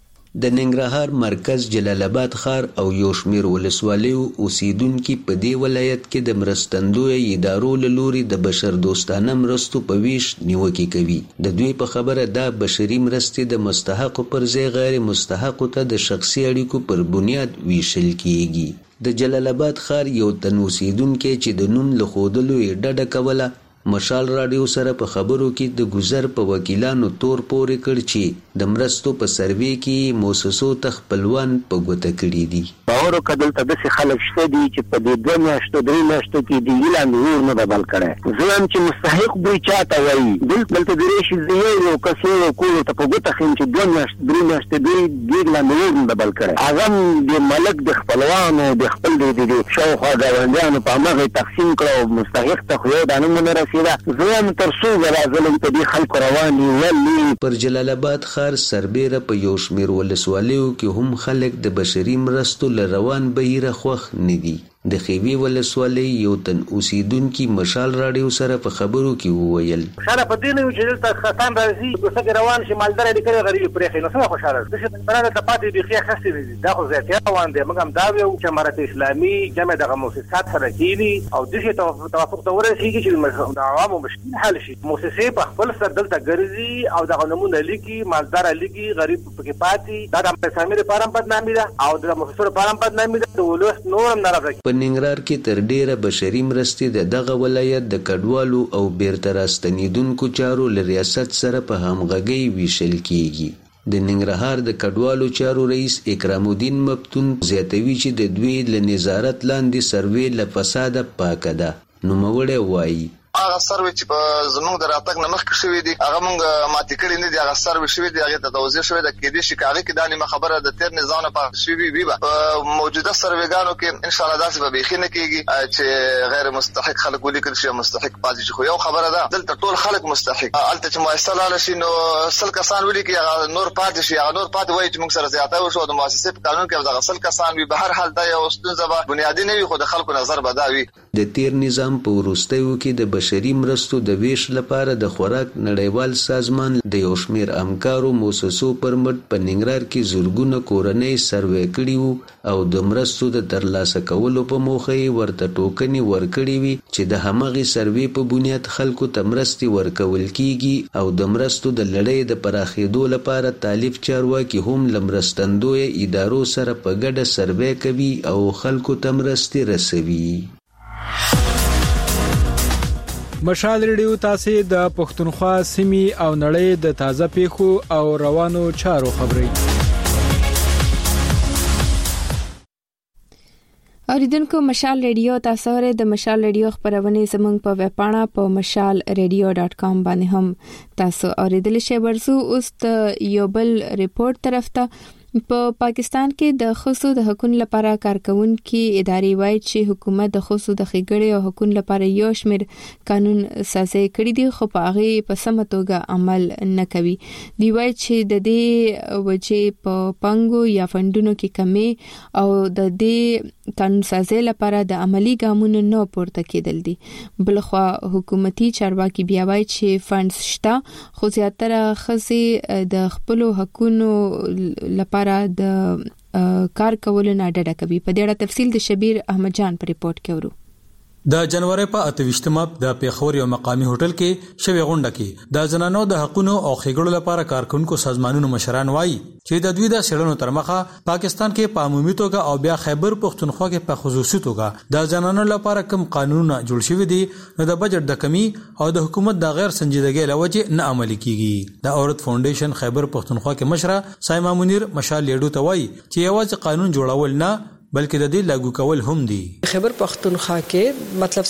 د ننګرهار مرکز جلال آباد ښار او یو شمیر ولسوالیو اوسیدونکو په دې ولایت کې د مرستندوی ادارو له لوري د بشر دوستانه مرستو په ویش نیوکه کوي. د دوی په خبره دا بشري مرستې د مستحق پر ځای غیر مستحق ته د شخصي اړیکو پر بنیاد ویشل کیږي. د جلال آباد ښار یو تن اوسیدونکو چې د نوم له خودلو ډډه کوله مشال رادیو سره په خبرو کې د گذر په وکیلانو تور پورې کړ چې د مرستو په سروې کې موسسو تخپلوان په ګوته کړی دي. باور کدل ته د خلک شته دي چې په دې 2 میاشتو 3 میاشتو کې د اعلان نور نه بدل کړي. ځم چې مستحق دوی چاته وایي دلته د ریشي یو کسو کول ته په ګوته خیم چې 2 میاشتې 3 میاشتې دوی اعلان نور نه بدل کړي. اغم د ملک د خپلوانو د خپل د شاوخوا غوندانو په مغه تقسیم کړو مستحق ته خو دا نه منره زوام تر څو غلازلم په دې خلکو رواني ولي. پر جلال آباد ښار سربېره په یو شمیر ولسوالیو کې هم خلک د بشري مرستو له روان بهیره خوښ نه دي. د خیوي ولسوالۍ یو تن اوسیدونکو مشال رادیو سره په خبرو کې وویل خوشاله په دې نه یو چې دلته خطان راځي دوسه روان شي مالدار دي کړي غریب پرې خې نو څنګه خوشاله دي چې ته پاتې دي خې خسته دي دا خو زیاتیا روان دي مګم دا یو چې امارت اسلامي جمع دغه مؤسسات سره کېږي او د دې توافق ته ورسېږي چې د عوامو مشکل حل شي. مؤسسې په خپل سر دلته ګرځي او دغه نمونه لیکي مالدار لیکي غریب پکې پاتې دا د اسلامي لپاره بدنامي ده او د مؤسسو لپاره بدنامي ده. د ولوس نورم ناراضه په ننګرهار کې تر ډیره بشري مرستې د دغه ولایت د کډوالو او بیرته راستنیدونکو چارو له ریاست سره په همغږۍ ویشل کیږي. د ننګرهار د کډوالو چارو رئیس اکرام الدین مفتون زیاتوي چې د دوی له نظارت لاندې سروې له فساده پاکه ده. نوموړی وایي هغه سروي چې په زموږ د راتګ نمخ کې شوی دي هغه موږ ماتې کړی نه دي هغه سروي شوی دي هغه ته توضیح شوی د کې دي شکایت کې د نیمه خبره د تیر نظام نه پاتې شوی وي موجوده سرویګانو کې ان شاء الله داسې به بيخینه کیږي چې غیر مستحق خلک ولیکل شي مستحق پاتې شي خو یو خبره ده دلته ټول خلک مستحق الته چې مؤسسه لاله شي نو سل کسان ولیکي هغه نور پاتې شي هغه نور پاتې وایي چې موږ سره زیاته وشو د مؤسسې په قانون کې هغه سل کسان وي به هر حال دا یو ستونزه به بنیادی نه وي خو د خلکو نظر به دا وي د تیر نظام په وروستیو کې د بشري مرستو د ویش لپاره د خوراک نړیوال سازمان د یو شمېر همکارو موسسو پر مټ په ننګرهار کې زرګونه کورنۍ سروې کړي وو او د مرستو د ترلاسه کولو په موخه یې ورته ټوکنې ورکړې وي چې د همغې سروې په بنیاد خلکو ته مرستې ورکول کیږي او د مرستو د لړۍ د پراخېدو لپاره طالب چارواکي هم له مرستندویه ادارو سره په ګډه سروې کوي او خلکو ته مرستې رسوي. مشال ریډیو تاسو د پښتونخوا سیمې او نړۍ د تازه پیښو او روانو چارو خبري اوریدونکو مشال ریډیو تاسو ور د مشال ریډیو خبرونه زموږ په ویب پاڼه په mashalradio.com باندې هم تاسو اوریدل شئ. ورسو اوس یو بل ریپورت طرف ته په پاکستان کې د خصوصي د حقوقو لپاره کارکونکو ادارې وایي چې حکومت د خصوصي د خګړې او حقوقو لپاره یو شمېر قانون سازي کړی دي خو په هغه په سم توګه عمل نه کوي. دی وایي چې د دې وجې په پنګو یا فندونو کې کمی او د دې قانون سازي لپاره د عملی ګامونو نه پورته کېدل دي. بلخوا حکومتي چارواکي بیا وایي چې فندز شته خو زیاتره خزي د خپل حقوقو لپاره د کار کولو نه ډډه کوي. په دې اړه تفصیل د شبیر احمد جان په ریپورت کې ورو. د جنوري په 28مه د پیښور یو مقامی هوټل کې شوی غونډه کې د زنانو د حقوقو او خېګړو لپاره کارکونکو سازمانونو مشران وایي چې د دوی د سړونو تر مخه پاکستان کې په عمومي توګه او بیا خیبر پښتونخوا کې په خصوصي توګه د زنانو لپاره کوم قانونونه جوړ شوی دي نو د بجټ د کمی او د حکومت د غیر سنجیدګۍ لوجه نه عملي کیږي. د عورت فاونډیشن خیبر پښتونخوا کې مشره سایما منیر مشال لیډو ته وایي چې یوازې قانون جوړول نه بلکې د دې لاګو کول هم دي. خیبر پختونخوا کې مطلب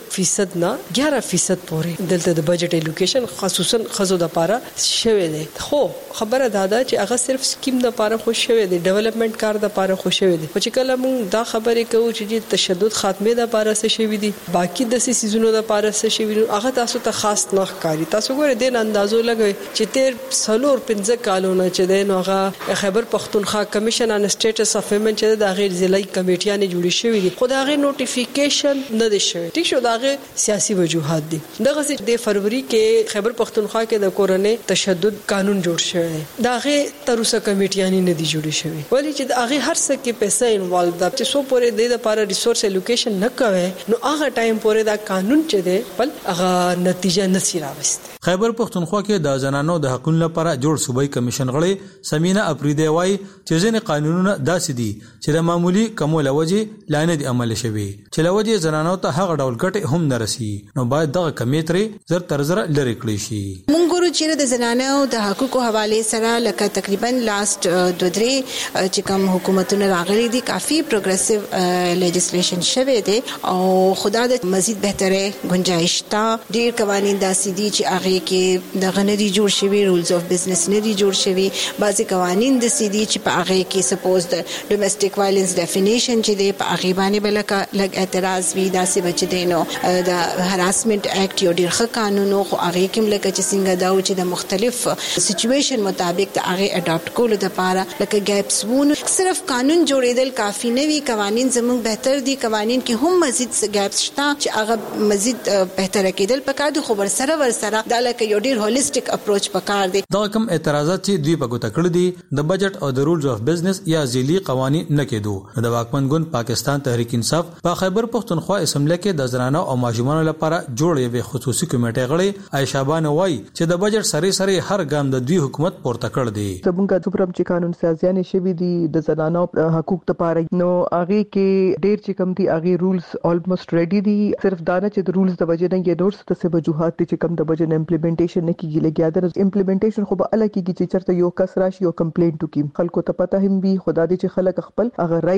4% نه 11% پورې دلته د بجټ الوکیشن خصوصا خزو د پاره شوی دی. خو خبره دادا چې هغه صرف سکیم د پاره خو شوی دی ډیولپمنٹ کار د پاره خو شوی دی. چې کله موږ دا خبرې کوو چې تشدد خاتمه د پاره څه شوی دی باقی د سيزونو د پاره څه شوی هغه تاسو ته خاص نه ښکاری. تاسو ګوره د اندازو لګوي چې تیر 4-5 کالونه چې د نوغه خیبر پختونخوا کمیشن ان سټیټس اف ویمن چې د غیر ضلعي کمیټیانه جوړې شوې دي خو دا غي نوټیفیکیشن نه دي شوی. ټیک شو دا غي سیاسي وجوهات دي. دغه د فروری کې خیبر پختونخوا کې د کورنۍ تشدد قانون جوړ شوی دی. دا غي تر اوسه کمیټیانه نه دي جوړې شوی ولی چې دا غي هر څه کې پیسې انوالو ده چې سو پورې د لپاره ریسورس الوکیشن نه کوي نو هغه ټایم پورې دا قانون چې دی بل هغه نتیجه نسی راوست. خیبر پختونخوا کې د زنانو د حقوقو لپاره جوړ صوبایي کمیشن غړي سمینا اپریدی وای چې ځینې قانونونه داسې دي چې د معمولی کومه وجه لاندې د عمل شوی چې لوجه زنانو ته هغه ډول ګټه هم نرسي نو باید دغه کمیټري زر تر زر لری کړی شي. مونږ ګورو چې د زنانو د حقوقو حواله سره لکه تقریبا لاست 2-3 چې کوم حکومتونه راغلي دي کافي پروګریسیو لیجسلیشن شوی دی او خدا د مزید بهتره گنجائش تا ډیر قوانین داسې دي چې هغه کې د غنري جوړ شوی رولز اف بزنس نه دي جوړ شوی. بعضي قوانین د سيدي چې په هغه کې سپوز د ډومېسټک وایلنس ډیفینیشن چې دی په هغه باندې بلکه لګ اعتراض وی داسې بچ دینو د هراسمنت اکټ یو ډیر ښه قانونو خو هغه کې لکه چې څنګه دا چې د مختلف سچويشن مطابق د هغه اډاپټ کولو لپاره لکه گیپس وونه صرف قانون جوړېدل کافي نه وی. قوانین زموږ بهتر دي قوانین کې هم مزید گیپس شته چې هغه مزید بهتر کېدل پکار دي خو ورسره دا لکه یو ډیر هولیسټیک اپروچ پکار دي. دا کوم اعتراضات چې دوی په ګوته کړی دي د بجټ او د رولز اف بزنس یا ذیلی قوانین نه کېدو د واکمن ګوند پاکستان تحریک انصاف په خیبر پختونخوا اسمبلی کې د زنانو او ماشومانو لپاره جوړ یو خصوصي کمیټه غړي عائشہ بانو وایي چې د بجټ سره هر ګام د دوی حکومت پورته کړ دی. زمونږ څومره چې قانون سازیانه شوی دي د زنانو حقوق لپاره نو هغه کې ډیر چې کم دي هغه رولز آلموست ریډي دي. صرف دا نه چې د رولز د وجه نه یې نور څه څه وجوهات دي چې کم د وجه نه امپلیمنټیشن نه کیږي. لګیا د امپلیمنټیشن خو به الګ کیږي چې چرته یو کس راشي یو کمپلینټ وکړي خلکو ته پته هم وي خدا دې چې خلک خپل هغه رائټ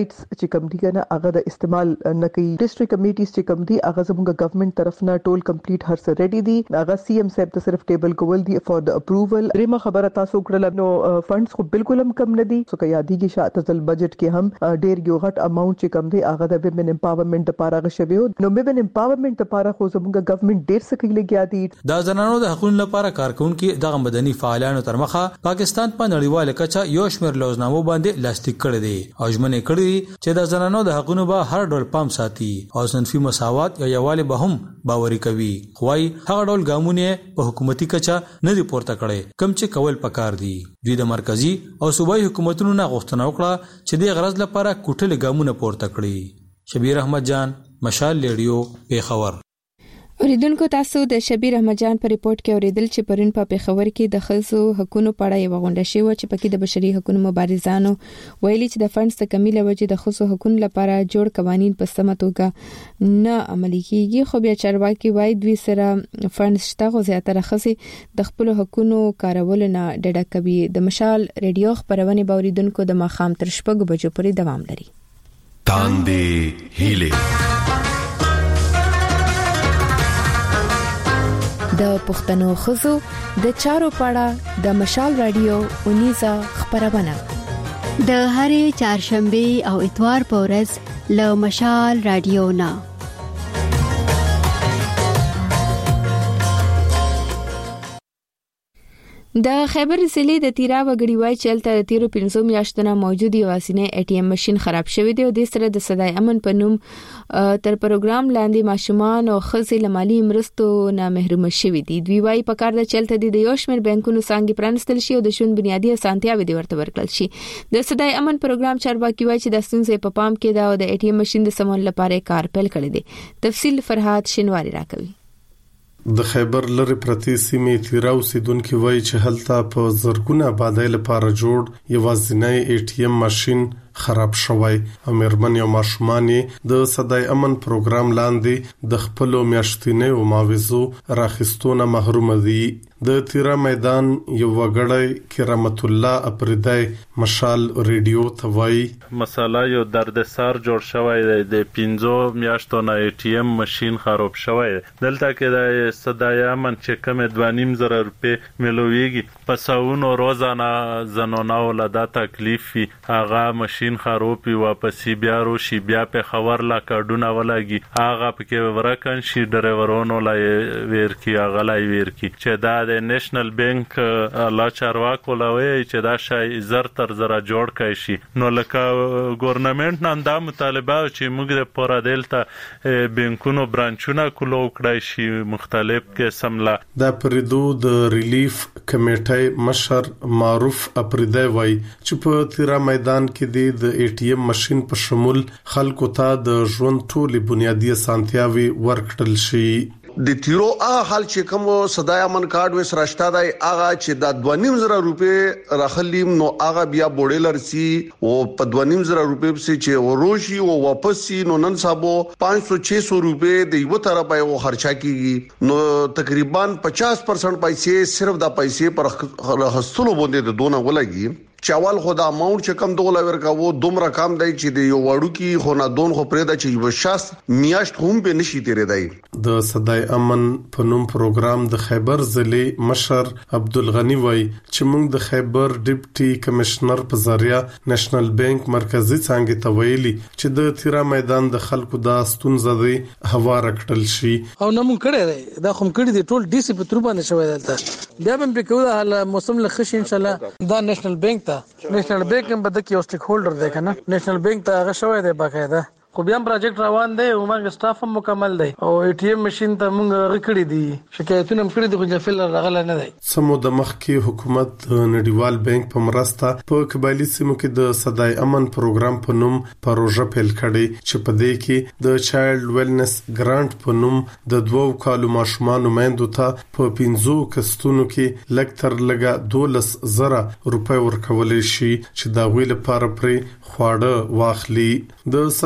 رائټس چې کوم دي کنه هغه د استعمال نه کوي. ډیسټریکټ کمیټیز چې کوم دي هغه زموږ ګورنمنت طرف نه ټول کمپلیټ هر څه ریډي دي. هغه سی ایم صاحب ته صرف ټیبل کول دي فور د اپروول. ریمه خبره تاسو کړل نو فندز خو بالکل هم کم نه دي. سو که یادېږي شاته ځل بجټ کې هم ډېر یو غټ اماونت چې کم دی هغه د ویمن امپاورمنت لپاره غشوي. نو ویمن امپاورمنت لپاره خو زموږ ګورنمنت ډېر څه کوي لګیا دي. د زنانو د حقوقو لپاره کارکونکو دغه مدني فعالانو تر مخه پاکستان په نړیواله کچه یو شمېر لوزنامو باندې لاسلیک کړی دی او ژمنې کړې چې د زنانو د حقوقو به هر ډول پام ساتي او صنفي مساوات یا یووالی به هم باوري کوي. خوای هغه ډول ګامونه په حکومتي کچه نه دی پورته کړي کوم چې کول پکار دي. دوی د مرکزی او صوبایي حکومتونو نه غوښتنه وکړه چې د غرض لپاره کوټل ګامونه پورته کړي. شبیر احمد جان، مشال ریډیو، پیښور. اوریدونکو تاسو د شبیر احمد جان په ریپورت کې اوریدل چې پرون په پیښور کې د ښځو حقوقو په اړه یو غونډه شوه چې پکې د بشري حقوقو مبارزانو ویلي چې د فندز د کمی له وجې د ښځو حقوقو لپاره جوړ قوانين په سمه توګه نه عملي کیږي. خو بیا چارواکي وایي دوی سره فندز شته خو زیاتره ښځې د خپل حقوقو کارولو نه ډډه کوي. د مشال ریډیو خبرونه به اوریدونکو د ماخام تر 6 بجو پورې دوام لري. تاندې هیله د پښتنو خزو د چارو پاړه د مشال رادیو اونیزه خبرونه د هرې چهارشنبه او اتوار په ورځ له مشال رادیو نه. د خیبر ضلع د تیرا وګړي وای چلته د تیرو 500 میاشتونه موجود یو واسینه ای ټی ایم ماشين خراب شوی دی او د سره د صدای امن په نوم تر پروګرام لاندې ماشومان او خزې لمالي مرستو نه محروم شوی دي. دوی وای په کار د چلته د یو شمېر بانکونو څنګه پرانستل شي او د شون بنیادی اسانتیاوي دی ورته ورکړل شي. د صدای امن پروګرام چارواکي وای چې د ستونزې په پام کې دا او د ای ټی ایم ماشين د سمون لپاره کار پیل کړی دی. تفصیل فرحات شینواری راکوي. د خیبر لری پرتی سیمې تیراو سیدونکو وای چې هلته په زرګونه آبادی لپاره جوړ یوازینی ای ټی ایم ماشين خراب شوی او مرمن یو ماشومان د صدای امن پروګرام لاندې د خپل میاشتنې او معاوضو راخستونه محروم دي. د تیرا میدان یو وګړی کرامت الله اپریدای مشال ریډیو توای مساله یو دردسر جوړ شوی دی. د 15 میاشتونه ای ټی ایم ماشين خراب شوی دلته کې د صدای امن چې کم 2.5 روپے ملويږي پساونو روزانه زنونه ولدا تکلیف هغه ماشين خروپی واپسی بیا روشي بیا په خبر لا کډونه ولګي هغه پکې ورکن شي ډرایورونو لا ورکی هغه لا ورکی چې دا د نېشنل بانک لا چارواکو لوي چې دا شای زر تر زره جوړ کای شي. نو لکه ګورنمنت نن دا مطالبه چې موږ د پورا دلته بانکونو برانچونه کولو کړای شي مختلف قسم لا د پریدو د ریلیف کمیټې مشر معروف اپریدای وای چې په تیرا میدان کې د ای ټی ایم ماشين په شمول خلکو ته د ژوند ټولې بنیادی اسانتیاوي ورکړل شي. د تیرو حال چې کوم صدای امن کارت وس راشته دی هغه چې د 2.5 روپے راخلیم نو هغه بیا بوډلر سي او په 2.5 روپے چې وروشي او واپس سي نو نن صاحب 500-600 روپے د یو طرفه او خرچا کیږي نو تقریبا 50% پیسې صرف د پیسې پر هستلو باندې د دونه ولګي. چاول خدا اماونت چې کم دوله ورکاوه دومره کم دی چې د یو وړو کې خو نه دون خو پرې د چې یو شخص میاشت هم به نشي تیرې دی. د صدای امن په نوم پروګرام د خیبر ضلع مشر عبدالغنی وای چې موږ د خیبر ډیپټي کمشنر په ذریعہ نېشنل بانک مرکزی څنګه تویلی چې د تیرا میدان د خلکو د ستونزې دی هوا رکټل شي او نو مونږ کړی دا خو کړی دی ټول ډي سي په تر باندې شوی دلته بیا هم په کومه حال موسم لخص ان شاء الله دا نېشنل بانک نېشنل بانک هم بده کې یو سټیک هولډر دی کنه نېشنل بانک ته هغه شوی دی باقاعده خو بیا پروجیکټ روان دی او موږ سټاف هم مکمل دی او ای ټی ایم ماشين ته موږ غکړی دي شکایتونه هم کړی دي خو جفل راغله نه دی. سمو د مخکې حکومت نړیوال بانک په مرسته په قبایلی سیمو کې د صدای امن پروګرام په نوم پروژه پیل کړي چې په دې کې د چایلډ ویلنس ګرانټ په نوم د 2 کالو ماشومان میندو ته په 15 کستونو کې لکتر لګا 12,000 روپے ورکول شي چې دا ویل لپاره پر خواړه واخلي. د صدای امن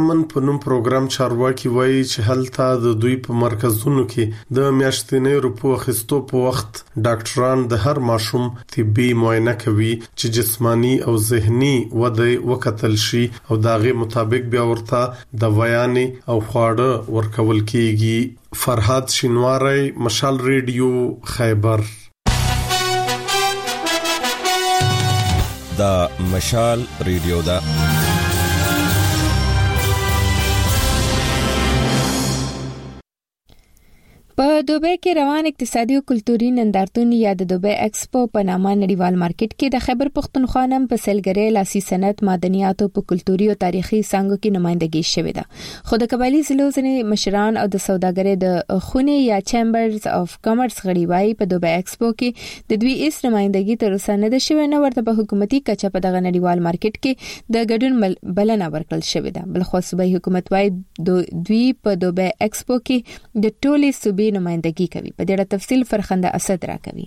امن په نوم پروګرام چارواکي وایي چې هلته د دوی په مرکزونو کې د میاشتنې روپو اخیستو په وخت ډاکټران د هر ماشوم طبي معاینه کوي چې جسمانی او ذهني وده وکتل شي او داغه مطابق بیا ورته دوايانې او خواړه ورکول کیږي. فرهاد شینواری، مشال ریډیو، خیبر. دا مشال ریډیو دا په دوبۍ کې روان اقتصادي او کلتوري نندارتون یا د دوبۍ ایکسپو په نامه نړیوال مارکیټ کې د خیبر پښتونخوا نم په سیلګرۍ، لاسي صنعت، معدنیات او په کلتوري او تاریخي څانګو کې نمائندګي شوې ده. خو د قبایلی ضلعو ځینې مشران او د سوداګرۍ د خونې یا چیمبرز اف کامرس غړي وايي په دوبۍ ایکسپو کې د دوی هیڅ نمائندګي تر اوسه نه ده شوې، نه ورته په حکومتي کچه په دغه نړیوال مارکیټ کې د ګډون بلنه ورکړل شوې ده. بلخو صوبایي حکومت وايي دوی په دوبۍ ایکسپو کې د ټولې صوبې نمائندګي کوي. په دې اړه تفصیل فرخنده اسد راکوي.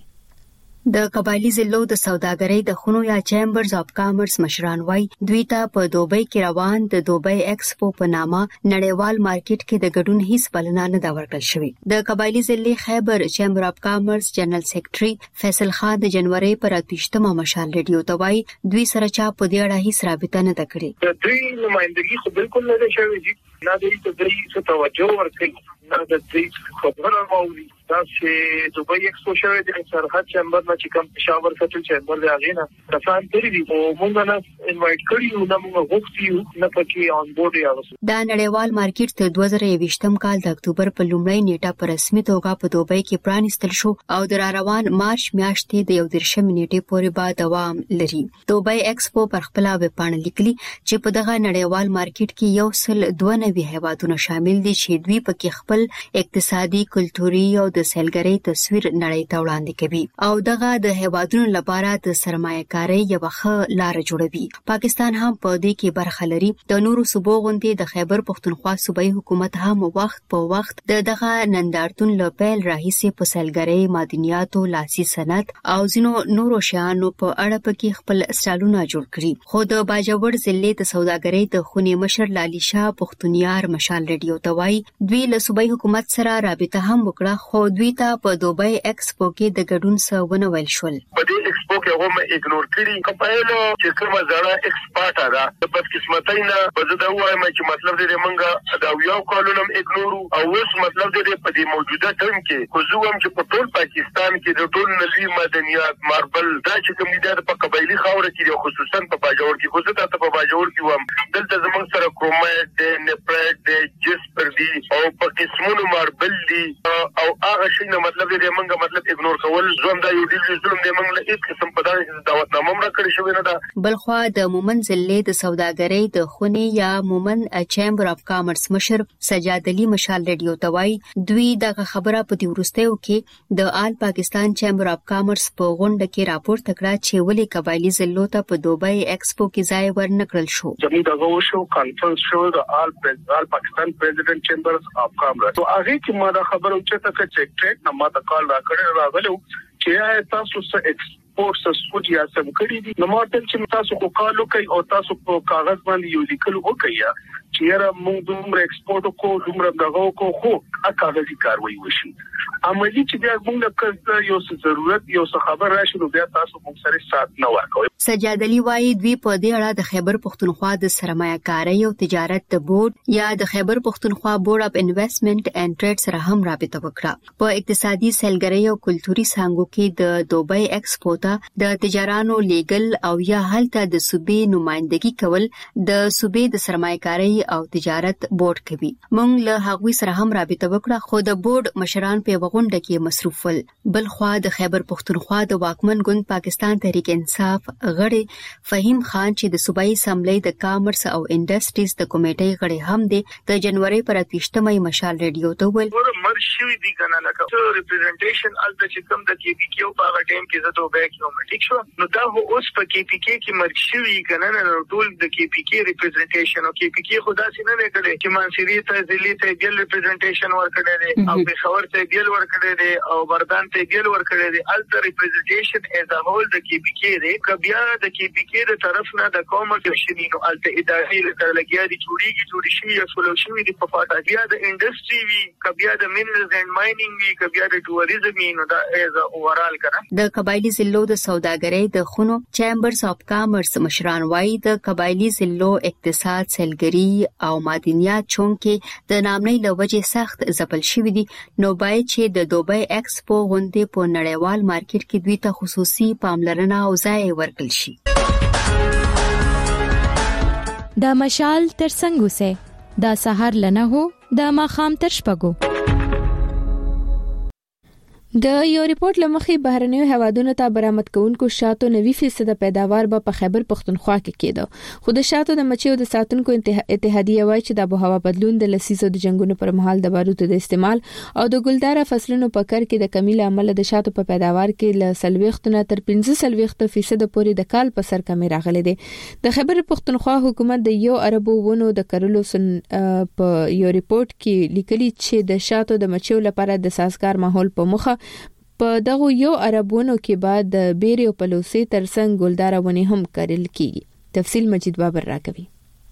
د قبایلی ضلعو د سوداګرۍ د خونو یا چیمبرز اف کامرس مشران وای دوی ته په دوبۍ کې روان د دوبۍ ایکسپو په نامه نړیوال مارکیټ کې د ګډون هیڅ بلنه نه دا ورکړل شوې. د قبایلی ضلع خیبر چیمبر اف کامرس جنرال سیکریټري فیصل خان د جنوري پر 28مه مشال ریډیو ته وای دوی سره چا په دې اړه هیڅ رابطه نه کړې. د دوی نمائندګي خو بالکل نه ده شوې دي، نه دوی ته دوی توجه ورکړي، نه د دې خبره ماوي. دا چې دوبۍ ایکسپو شوې د سرحد چیمبر نه چې کوم پېښور کتل چیمبر دی هغه نه رسان کړی دي او موږ نه انوایټ کړیو، نه موږ غوښتیو، نه پکې آن بورډ یاوسو. دا نړیوال مارکیټ د 2020م کال د اکتوبر په لومړۍ نیټه په رسمي توګه په دوبۍ کې پرانیستل شو او د روان مارچ میاشتې د 11 نیټې پورې به دوام لري. دوبۍ ایکسپو پر خپل ویبپاڼه لیکلي چې په دغه نړیوال مارکیټ کې 192 هیوادونه شامل دي چې دوی پکې خپل اقتصادي، کلتوري او د سیلګرۍ تصویر نړۍ ته وړاندې کوي او دغه د هیوادونو لپاره د سرمایه‌کارۍ یو ښه لار جوړوي. پاکستان هم په دې کې برخه لري. د نورو صوبو غوندې د خیبر پښتونخوا صوبایي حکومت هم وخت په وخت دغه نندارتون له پیل راهیسې په سیلګرۍ، معدنیاتو، لاسي صنعت او ځینو نورو شیانو په اړه پکې خپل سټالونه جوړ کړي. خو د باجوړ ضلع د سوداګرۍ د خونې مشر لالي شاه پښتونیار مشال ریډیو ته وایي دوی له صوبایي حکومت سره رابطه هم وکړه، خو دوی ته په دوبۍ ایکسپو کې د ګډون څه ونه ویل شول. په دې ایکسپو کې هغه مې اګنور کړی کپایلو چې کومه ځړه ایکسپورټ ده د بدقسمتۍ نه په زده وایم چې مطلب دې مونږه دا یو کالونم اګنور او اوس مطلب دې په دې موجوده ټیم کې خو زه هم چې په ټول پاکستان کې د ټول نړۍ معدنیات، ماربل دا چې کوم دي د په قبایلی خاور کې خصوصا په باجوړ کې خو زه ته په باجوړ کې وم دلته زمونږ سره کرومایټ د نپریټ د جسپر دي او په قسمونو ماربل دي او هغه شي نه مطلب دې مونږه مطلب اګنور کول زوم دا یو ډیر ظلم دې مونږ له هیڅ قسم په دغه دعوتنامه مړه کړی شوې نه ده. بلخوا د مومن ضلع د سوداګرۍ د خونې یا مومن چیمبر اف کامرس مشر سجاد علي مشال ریډیو ته وایي دوی دغه خبره په دې وروستیو کې د آل پاکستان چیمبر اف کامرس په غونډه کې راپورته کړه چې ولې قبایلی ضلعو ته په دوبۍ ایکسپو کې ځای ورنکړل شو. زموږ دغه وشو کانفرنس شو د آل پاکستان پریزیډنټ چیمبرز اف کامرس تو هغه کې ما دا خبره اوچته کړه چې ټریډ نه ما ته کال راکړی راغلو چې تاسو څه ایکسپورټ سسوج یا سم کړی دي نو ماته چې تاسو کو کالو کوي او تاسو په کاغذ باندې یو لیکل وکړیا چې را موږ دومره ایکسپورټ کو دومره دغه کو خو کاغذي کاروي وشي عملی چې بیا موږ یو څه ضرورت یو څه خبر راشي نو بیا تاسو موږ سره سات نه ورکوي. سجاد علي وايي دوی په دې اړه د خیبر پښتونخوا د سرمایه‌کارۍ او تجارت د بورډ یا د خیبر پښتونخوا بورډ اف انویسټمنټ اینڈ ټریډ سره هم رابطه وکړه. په اقتصادي سیلګرۍ او کلتوري څانګو کې د دوبۍ ایکسپو ته د تجارانو لیګل او یا هلته د صوبې نمائندګي کول د صوبې د سرمایه‌کارۍ او تجارت بورډ کوي. موږ له هغوی سره هم رابطه وکړه خو د بورډ مشران په غونډه کې مصروف ول. بل خوا د خیبر پښتونخوا د واکمن ګوند پاکستان تحریک انصاف غړي فهیم خان چې د صوبایي اسمبلی د کامرس او انډستریز د کمیټې غړي هم دي د جنوري پر 28مه مشال ریډیو ته ویل مرشي دي کنه لکه ریپرزنټیشن ال د چکم د کې پی کیو په ټیم کې زه ته بیک نو مټیک شو نو دا اوس په کې پی کې مرشي کنه نه ټول د کې پی کې ریپرزنټیشن او کې پی کې خدا سينه نه کړي چې منصوري ته ضلعي ته ګل ریپرزنټیشن ورکړي دي او پېښور ته ګل ورکړي دي او بردان ته ګل ورکړي دي الټر ریپرزنټیشن از ا هول د کی بي کې دي کبیا د کی بي کې د طرف نه د کوم کشنی نو الټر اداري لګیا دي جوړي شي یا سولوشن دي په فاټا بیا د انډستری وی کبیا د مینرلز اینڈ ماینینګ وی کبیا د ټوریزم نو دا از اورال کړه. د قبایلی ضلعو د سوداګرۍ د خونو چیمبرز اف کامرس مشران وايي د قبایلی ضلعو اقتصاد سلګري او معدنیات چونکې د نامنۍ لوجې سخت ځپل شوې دي نو باید چې د دوبۍ ایکسپو غونډې په نړیوال مارکیټ کې دوی ته خصوصي پاملرنه او ځای ورکړل شي. د مشال ترڅنګ اوسه د سحر لنه هو د ماخام تر شپږو. د یو ریپورت لمخې بهرنیو هوادونو ته برآمد کونکو شاتو 90% پیداوار به په خیبر پختونخوا کې کېده خو د شاتو د مچیو د ساتونکو اتحادیه وایي چې د آبهوا بدلون د لسیزو د جنگونو پر مهال د بارودو د استعمال او د ګلدار فصلونو په کر کې د کمی عمل د شاتو په پیداوار کې ل سلويختونه تر 15% پورې د کال په سر کمی راغلي دي. د خیبر پختونخوا حکومت د 1 ارب ونو د کرلو په یو ریپورت کې لیکلي چې د شاتو د مچیو لپاره د سازگار ماحول په مخه په دغه 1 اربونو کې بعد د بیری او پلوسی ترڅنګ ګلدار ونی هم کرل کیږي. تفصیل مجید بابر راکوي.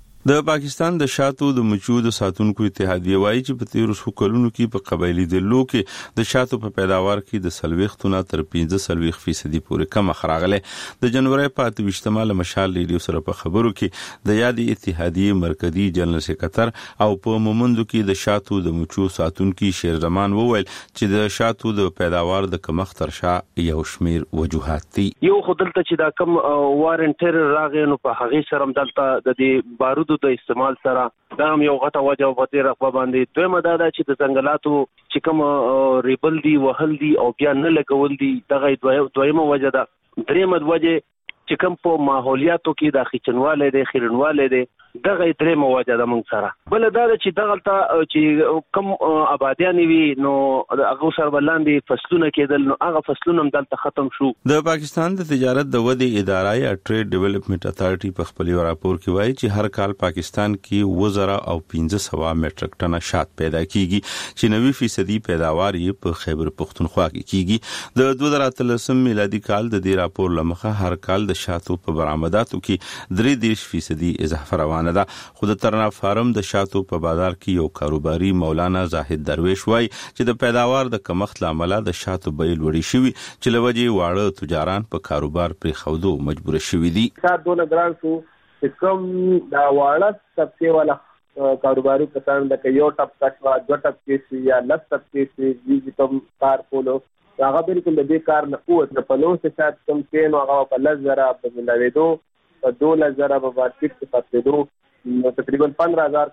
د پاکستان د شاتو د مچیو د ساتونکو اتحادیه وایي چې په تیر څو کلونو کې په قبایلی ضلعو کې د شاتو په پیداوار کې د سلويختونه تر 15% پورې کم خراغله. د جنوري په 28 ل مشال ریډیو سره په خبرو کې د یادي اتحادیه مرکزی جنرال سکرټر او په مومندو کې د شاتو د مچیو ساتونکو شیرزمان وویل چې د شاتو د پیداوار د کمښت ترشا یو شمیر وجوهات دي. یو خدلته چې دا کم وارنټر راغی نو په هغه سره دلته د دې بارود د استعمال سره دا هم یو غټه وجه په دې رقبه باندې دویمه دا چې د ځنګلاتو چې کوم ریبل دي وهل دي او بیا نه لګول دي دغه دویمه وجه ده. دریمه وجه چې کوم په ماحولیاتو کې د خچنواله دي خیرنواله دي دغه درېمه وجه ده موږ سره. بل دا چې دغه چې کوم آبادیان وي نو هغه سره بلاندې فصلونه کېدل نو هغه فصلونه هم دلته ختم شو. د پاکستان د تجارت د ودی اداره یا ټریډ ډیولپمنٹ اتھارټي په خپل راپور کې وایي چې هر کال پاکستان کې 2000 او 1500 میټریک ټن شات پیدا کیږي چې 90% پیداوار یې په خیبر پختونخوا کې کیږي. د 2013 میلادي کال د دې راپور لمخه هر کال د شاتو په برآمداتو کې 3% اضافه روانه ده. خو د ترنا فارم د شاتو په بازار کې یو کاروباري مولانا زاهد درویش وایي چې د پیداوار د کمښت لامل د شاتو بیې لوړې شوي چې لوجې واړه تجاران په کاروبار پرې خودو مجبور شوي دي. شات دونه ګران شو چې کوم دا واړه طبقه والا کاروباري کسان د یو ټپ کټوا دوه ټپ کې یا لس ټپ کې چې کوم کار کولو هغه بالکل د دې کار نه قوت نه پلوس شات کوم کې نو هغه په لزره په ملاويدو په 2000 په مارکیټ کې پاتېدو نو تقریبا 15000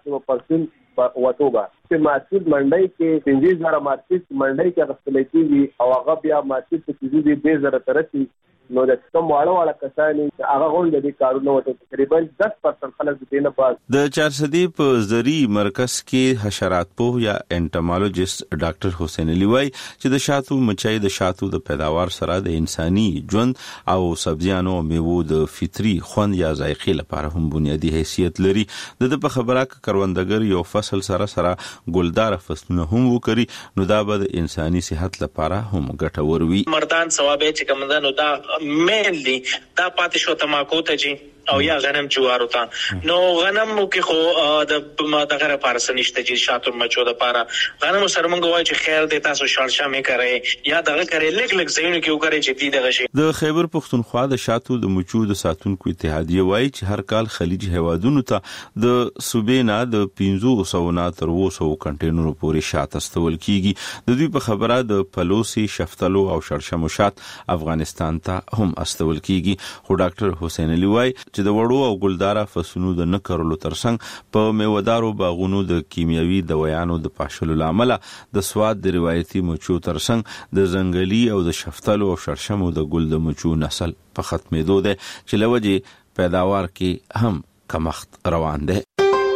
په وټوبه چې مارکیټ منډي کې 15000 مارکیټ منډي کې غسل کېږي او هغه بیا مارکیټ کې چې دې 2000 ترسي نو د کوم واړه کسانی هغه غونډه دي کارونه وته تقریبا 10% خلک دې نه پاس. د 400 په زری مرکز کې حشرات پوه یا انټمالوجیست ډاکټر حسین علي وای چې د شاتو مچای د شاتو د پیداوار سره د انساني ژوند او سبزیانو او میوو د فطري خوند یا ذایقې لپاره هم بنیادی حیثیت لري. د په خبره کې کروندګر یو فصل سره ګلدار فصلونه هم وکړي نو دا به د انساني صحت لپاره هم ګټور وي. مردان ثواب چې کومندانو دا مینلی دا پاتې شو تماکو ته جی او یا غنم جوارو ته نو غنم کې خو د دغه پارس نشته چې شاتو مچو د پاره غنم سره مونږ وای چې خیر دې تاسو شړشا مې کوي یا دغه کوي لګ زینو کې وکړي چې دې دغه شي. د خیبر پختونخوا د شاتو د مچو د ساتونکو اتحادیه وایي چې هر کال خلیج هوادونو ته د صوبې نه د 500 نه تر 200 کنټینرونو پورې شات استول کیږي. د دوی په خبره د پلوسی شفتلو او شړشمو شات افغانستان ته هم استول کیږي. خو ډاکټر حسین علي وایي چې د وړو او ګلدار فصلونو د نکرلو ترڅنګ په میوهدارو باغونو د کیمیاوي دوايانو د پاشلو لامل د سواد د روایتي مچو ترڅنګ د زنګلي او د شفتلو او شړشمو د ګل د مچو نسل په ختمېدو ده چې لوجې پیداوار کې هم کمښت روان ده.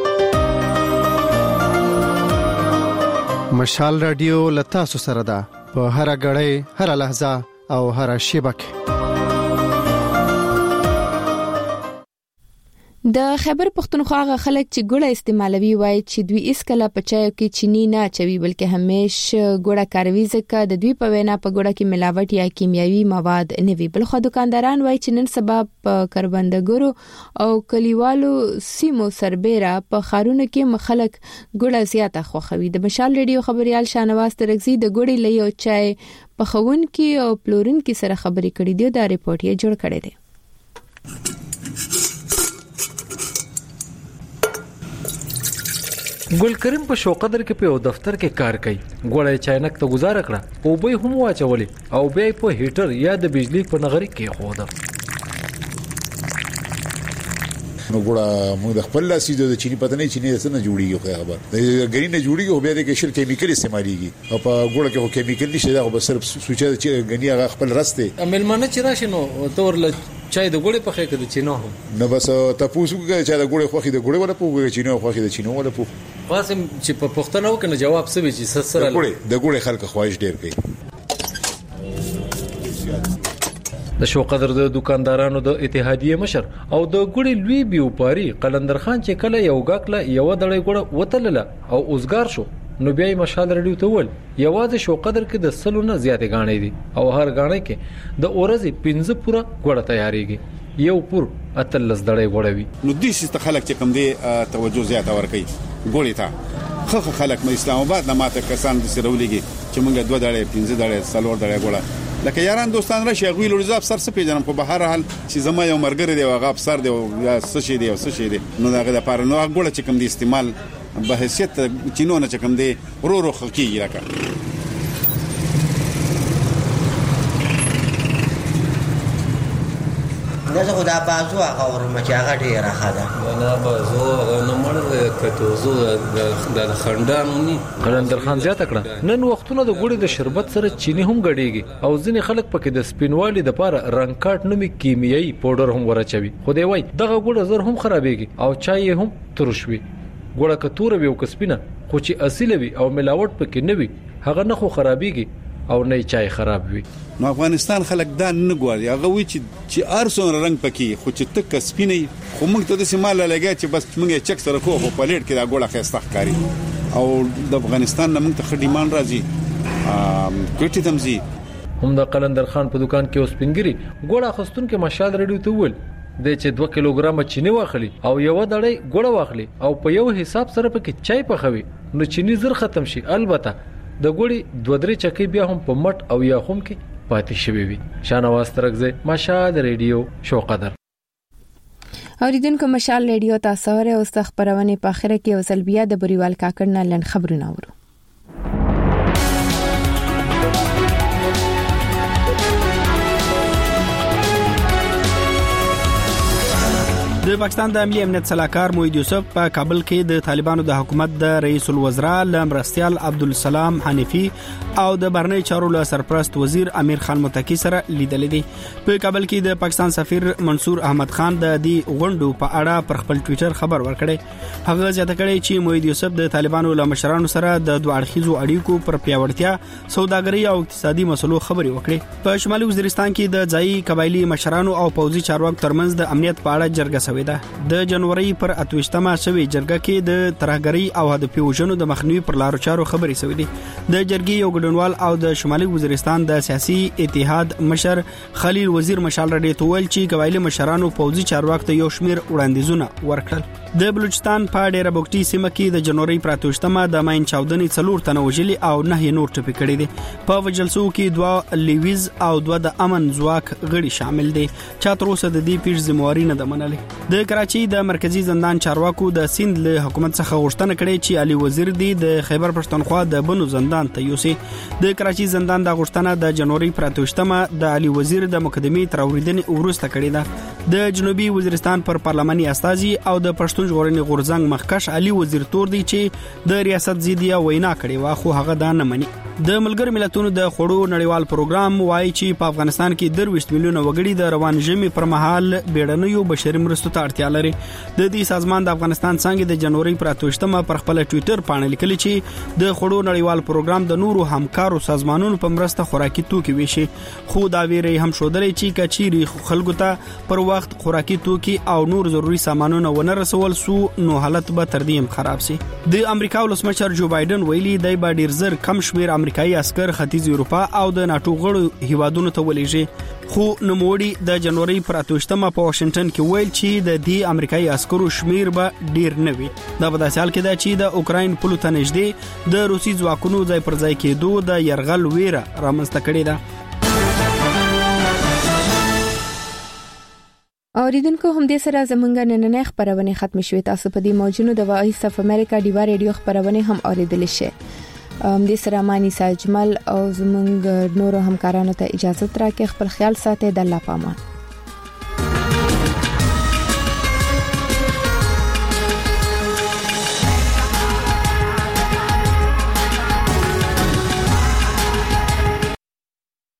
مشال رادیو لتاسو سره ده په هر غړې هر لحظه او هر شیبه کې. د خیبر پختونخوا غ خلک چې ګوړه استعمالوي وای چې دوی اسکله په چایو کې چینی نه چوي بلکې همیشه ګوړه کاروي ځکه د دوی په وینا په ګوړه کې ملاوټ یا کیمیاوي مواد نه وي. بل خو دکانداران وای چې نن سبا په کروندګرو او کلیوالو سیمو سربېره په خارونو کې مخالک ګوړه زیاته خوخوي. د مشال ریډیو خبريال شانواز ترغزي د ګوړې لې او چای په خون کې او پلورن کې سره خبرې کړې دي. دا ریپورت یې جوړ کړی دی. ګل کریم په شوقدر کې په دفتر کې کار کوي. ګوړې چاینک ته گزاره کړه او به هم واچولې او به په هیټر یا د بجلی په نغري کې خوده. نو ګوړه موږ د خپل لاسي د چيني پته نه چيني څنګه جوړیږي خو خبر د غري نه جوړیږي او بیا د کیشل کیمیکل استعماليږي او په ګوړه کې کیمیکل نشي دا به صرف سوچه چې غني هغه خپل رسته ملمانه چې راشي نو تور ل چای د ګوړې په خې کې د چینو نو بس تاسو کې چې د ګوړې خوخي د ګوړې ولا پوغه چینو خوخي د چینو ولا پوغه قاسم چې په پښتنو کې نه جواب سوي چې سره د ګوړې خلک خواهش ډیر کوي. د شوقدر د دکاندارانو د اتحادیه مشر او د ګوړې لوی بیوپاری قلندر خان چې کله یو غاکله یو دړې ګوړه وتلله او اوسګار شو نو بیا مشال رډیو ته ول یوازې شوقدر کې د سلونه زیاتې غاڼې دي او هر غاڼې کې د اورزې 15 پورا ګوړه تیاریږي یو پور اتلس دړې ګوړوي. نو د سیست خلک چې کم دي توجه زیاته ورکړي ګوړې ته خو خلک مې اسلام آباد نه ماته کسان د سرولېږي چې موږ 2 دړې 15 دړې سلور دړې ګوړه لکه یاران دوستان راشي غوی لوري افسر څه پیژنم په بهر حال چې زما یو مرګره دی او غاب سر دی او یا څه شي دی او څه شي دی نو داغه د پاره نو ګوړه چې کم دي استعمال به حیثیت چینو نه چکم دی رو خلقی راکا. دغه خدا بازو هغه ورمه چې هغه ډیره خاله نه بازو نه مړ کته زو د خندانونی قلندر خان زیاته کړه نن وختونه د ګوړې د شربت سره چینی هم غړيږي او ځینې خلک پکې د سپینوالي د پاره رنگ کاټ نومي کیمیاوي پاوډر هم ورچوي. خو دی وای دغه ګوړه زر هم خرابېږي او چای هم ترشوي. ګوړه کتور وي او کسبینه خو چې اصلي وي او ملاوټ پکې نه وي هغه نه خو خرابېږي او نه چای خراب وي. نو افغانستان خلک دا نه غواړي هغه وی چې ارسون رنگ پکې خو چې تک سپینې خو موږ ته د سیمال لګا چې بس موږ چک سره کوو په پلیټ کې دا ګوړه خسته ښکاری او د افغانستان نه موږ ته خډیمان راځي کوټی تمزي هم د قلندر خان په دکان کې اوس پنګري ګوړه خستون کې مشال رډیو ته ول د چې 2 کیلوګرام چینی واخلي او یو دړې ګوړه واخلي او په یو حساب سره پکې چای پخوي نو چینی زر ختم شي. البته د ګوړې 2-3 چکې بیا هم په مټ او یا هم کې پاتې شوی وي. شانواز ترغزه مشال ریډیو شوقدر. اوریدونکو مشال ریډیو تاسو سره اوس خبرونه په اخره کې وسل بیا د بریوال کاکړ نه لن خبرونه اورو. د پاکستان د امنیت صلاحکار موحد یوسف په کابل کې د طالبانو د حکومت د رئیس الوزرا لمرستيال عبدالسلام حنیفی او د برنی چارو له سرپرست وزیر امیر خان متکی سره لیدل دي. په کابل کې د پاکستان سفیر منصور احمد خان د دې غونډو په اړه پر خپل ټوئیټر خبر ورکړی. هغه ځکه کړی چې موحد یوسف د طالبانو له مشرانو سره د دوه اړخیزو اړیکو پر پیاوړتیا سوداګري او اقتصادي مسلو خبرې وکړي. په شمالي وزیرستان کې د ځایي قبایلی مشرانو او پوځي چارواکو ترمنځ د امنیت په اړه جرګه شوې ده. د جنوري پر 28مه شوې جرګه کې د ترهګرۍ او هدفي وژنو د مخنیوي پر لارو چارو خبرې شوې دي. د جرګې یو ګډونوال او د شمالي وزیرستان د سیاسي اتحاد مشر خلیل وزیر مشال رډي تول چې قبایلی مشرانو پوځي چارواکو ته یو شمیر وړاندیزونه ورکړل. د بلوچستان په ډیره بوکټي سیمه کې د جنوري پر 28مه د ماین چاودنې 4 تنه وژلي او 9 نور ټپي کړي دي. په وجلسو کې 2 لیویز او 2 د امن ځواک غړي شامل دي چې تر اوسه د دې پیښ ذمہواری نه ده منلې. د کراچي د مرکزی زندان چارواکو د سیند له حکومت څخه غوښتنه کړې چې علي وزیر دی د خیبر پښتونخوا د بنو زندان ته یوسي. د کراچي زندان د غوښتنه د جنوري پر 28مه د علي وزیر د مقدمې تر اوریدنې ورسته کړې ده. د جنوبي وزیرستان پر پارلماني استازي او د پښتون ژغورنې غورځنګ مخکښ علي وزیر تور دی چې د ریاست زیدیه وینا کړې وا خو هغه دا نه مني. د ملګر ملتونو د خوړو نړیوال پروګرام وایي چې په افغانستان کې 23 میلیونه وګړي د روان ژمي پر مهال بیړنیو بشري مرستو ته اړتیا لري. د دې سازمان د افغانستان څنګه د جنوري پر 28مه پر خپل ټوئیټر باندې لیکلي چې د خوړو نړیوال پروګرام د نورو همکارو سازمانونو په مرسته خوراکي توکي ویشي، خو دا ویری هم شودلې چې کچيري خلکو ته پر وخت خوراکي توکي او نور ضروري سامانونه ونه رسول سو نو حالت به تر دې هم خراب سي. د امریکا ولسمشر جو بایدن ویلي دی به ډیر زر کم شمیر امریکایي عسكر ختیځ اروپا او د ناتو غړو هیوادونو ته ولېږي، خو نوموړي د جنوري پر 28مه په واشنگټن کې ویل چې د دې امریکایي عسکرو شمیر به ډیر نه وي. دا په داسې حال کې ده چې د اوکراین پولو ته نږدې د روسي ځواکونو ځای پر ځای کېدو د يرغل ویره رامنځته کړې ده. اوریدونکو هم دې سره زمونږ نننې خبرونه ختم شوې. تاسو په دې موجونو د وایس اف امریکا ډیوا ریډیو خبرونه هم اوریدل شي. دې سره مانی ساجمل او زمونږ نورو همکارانو ته اجازه ترا کې خپل خیال ساتي. د الله پامان.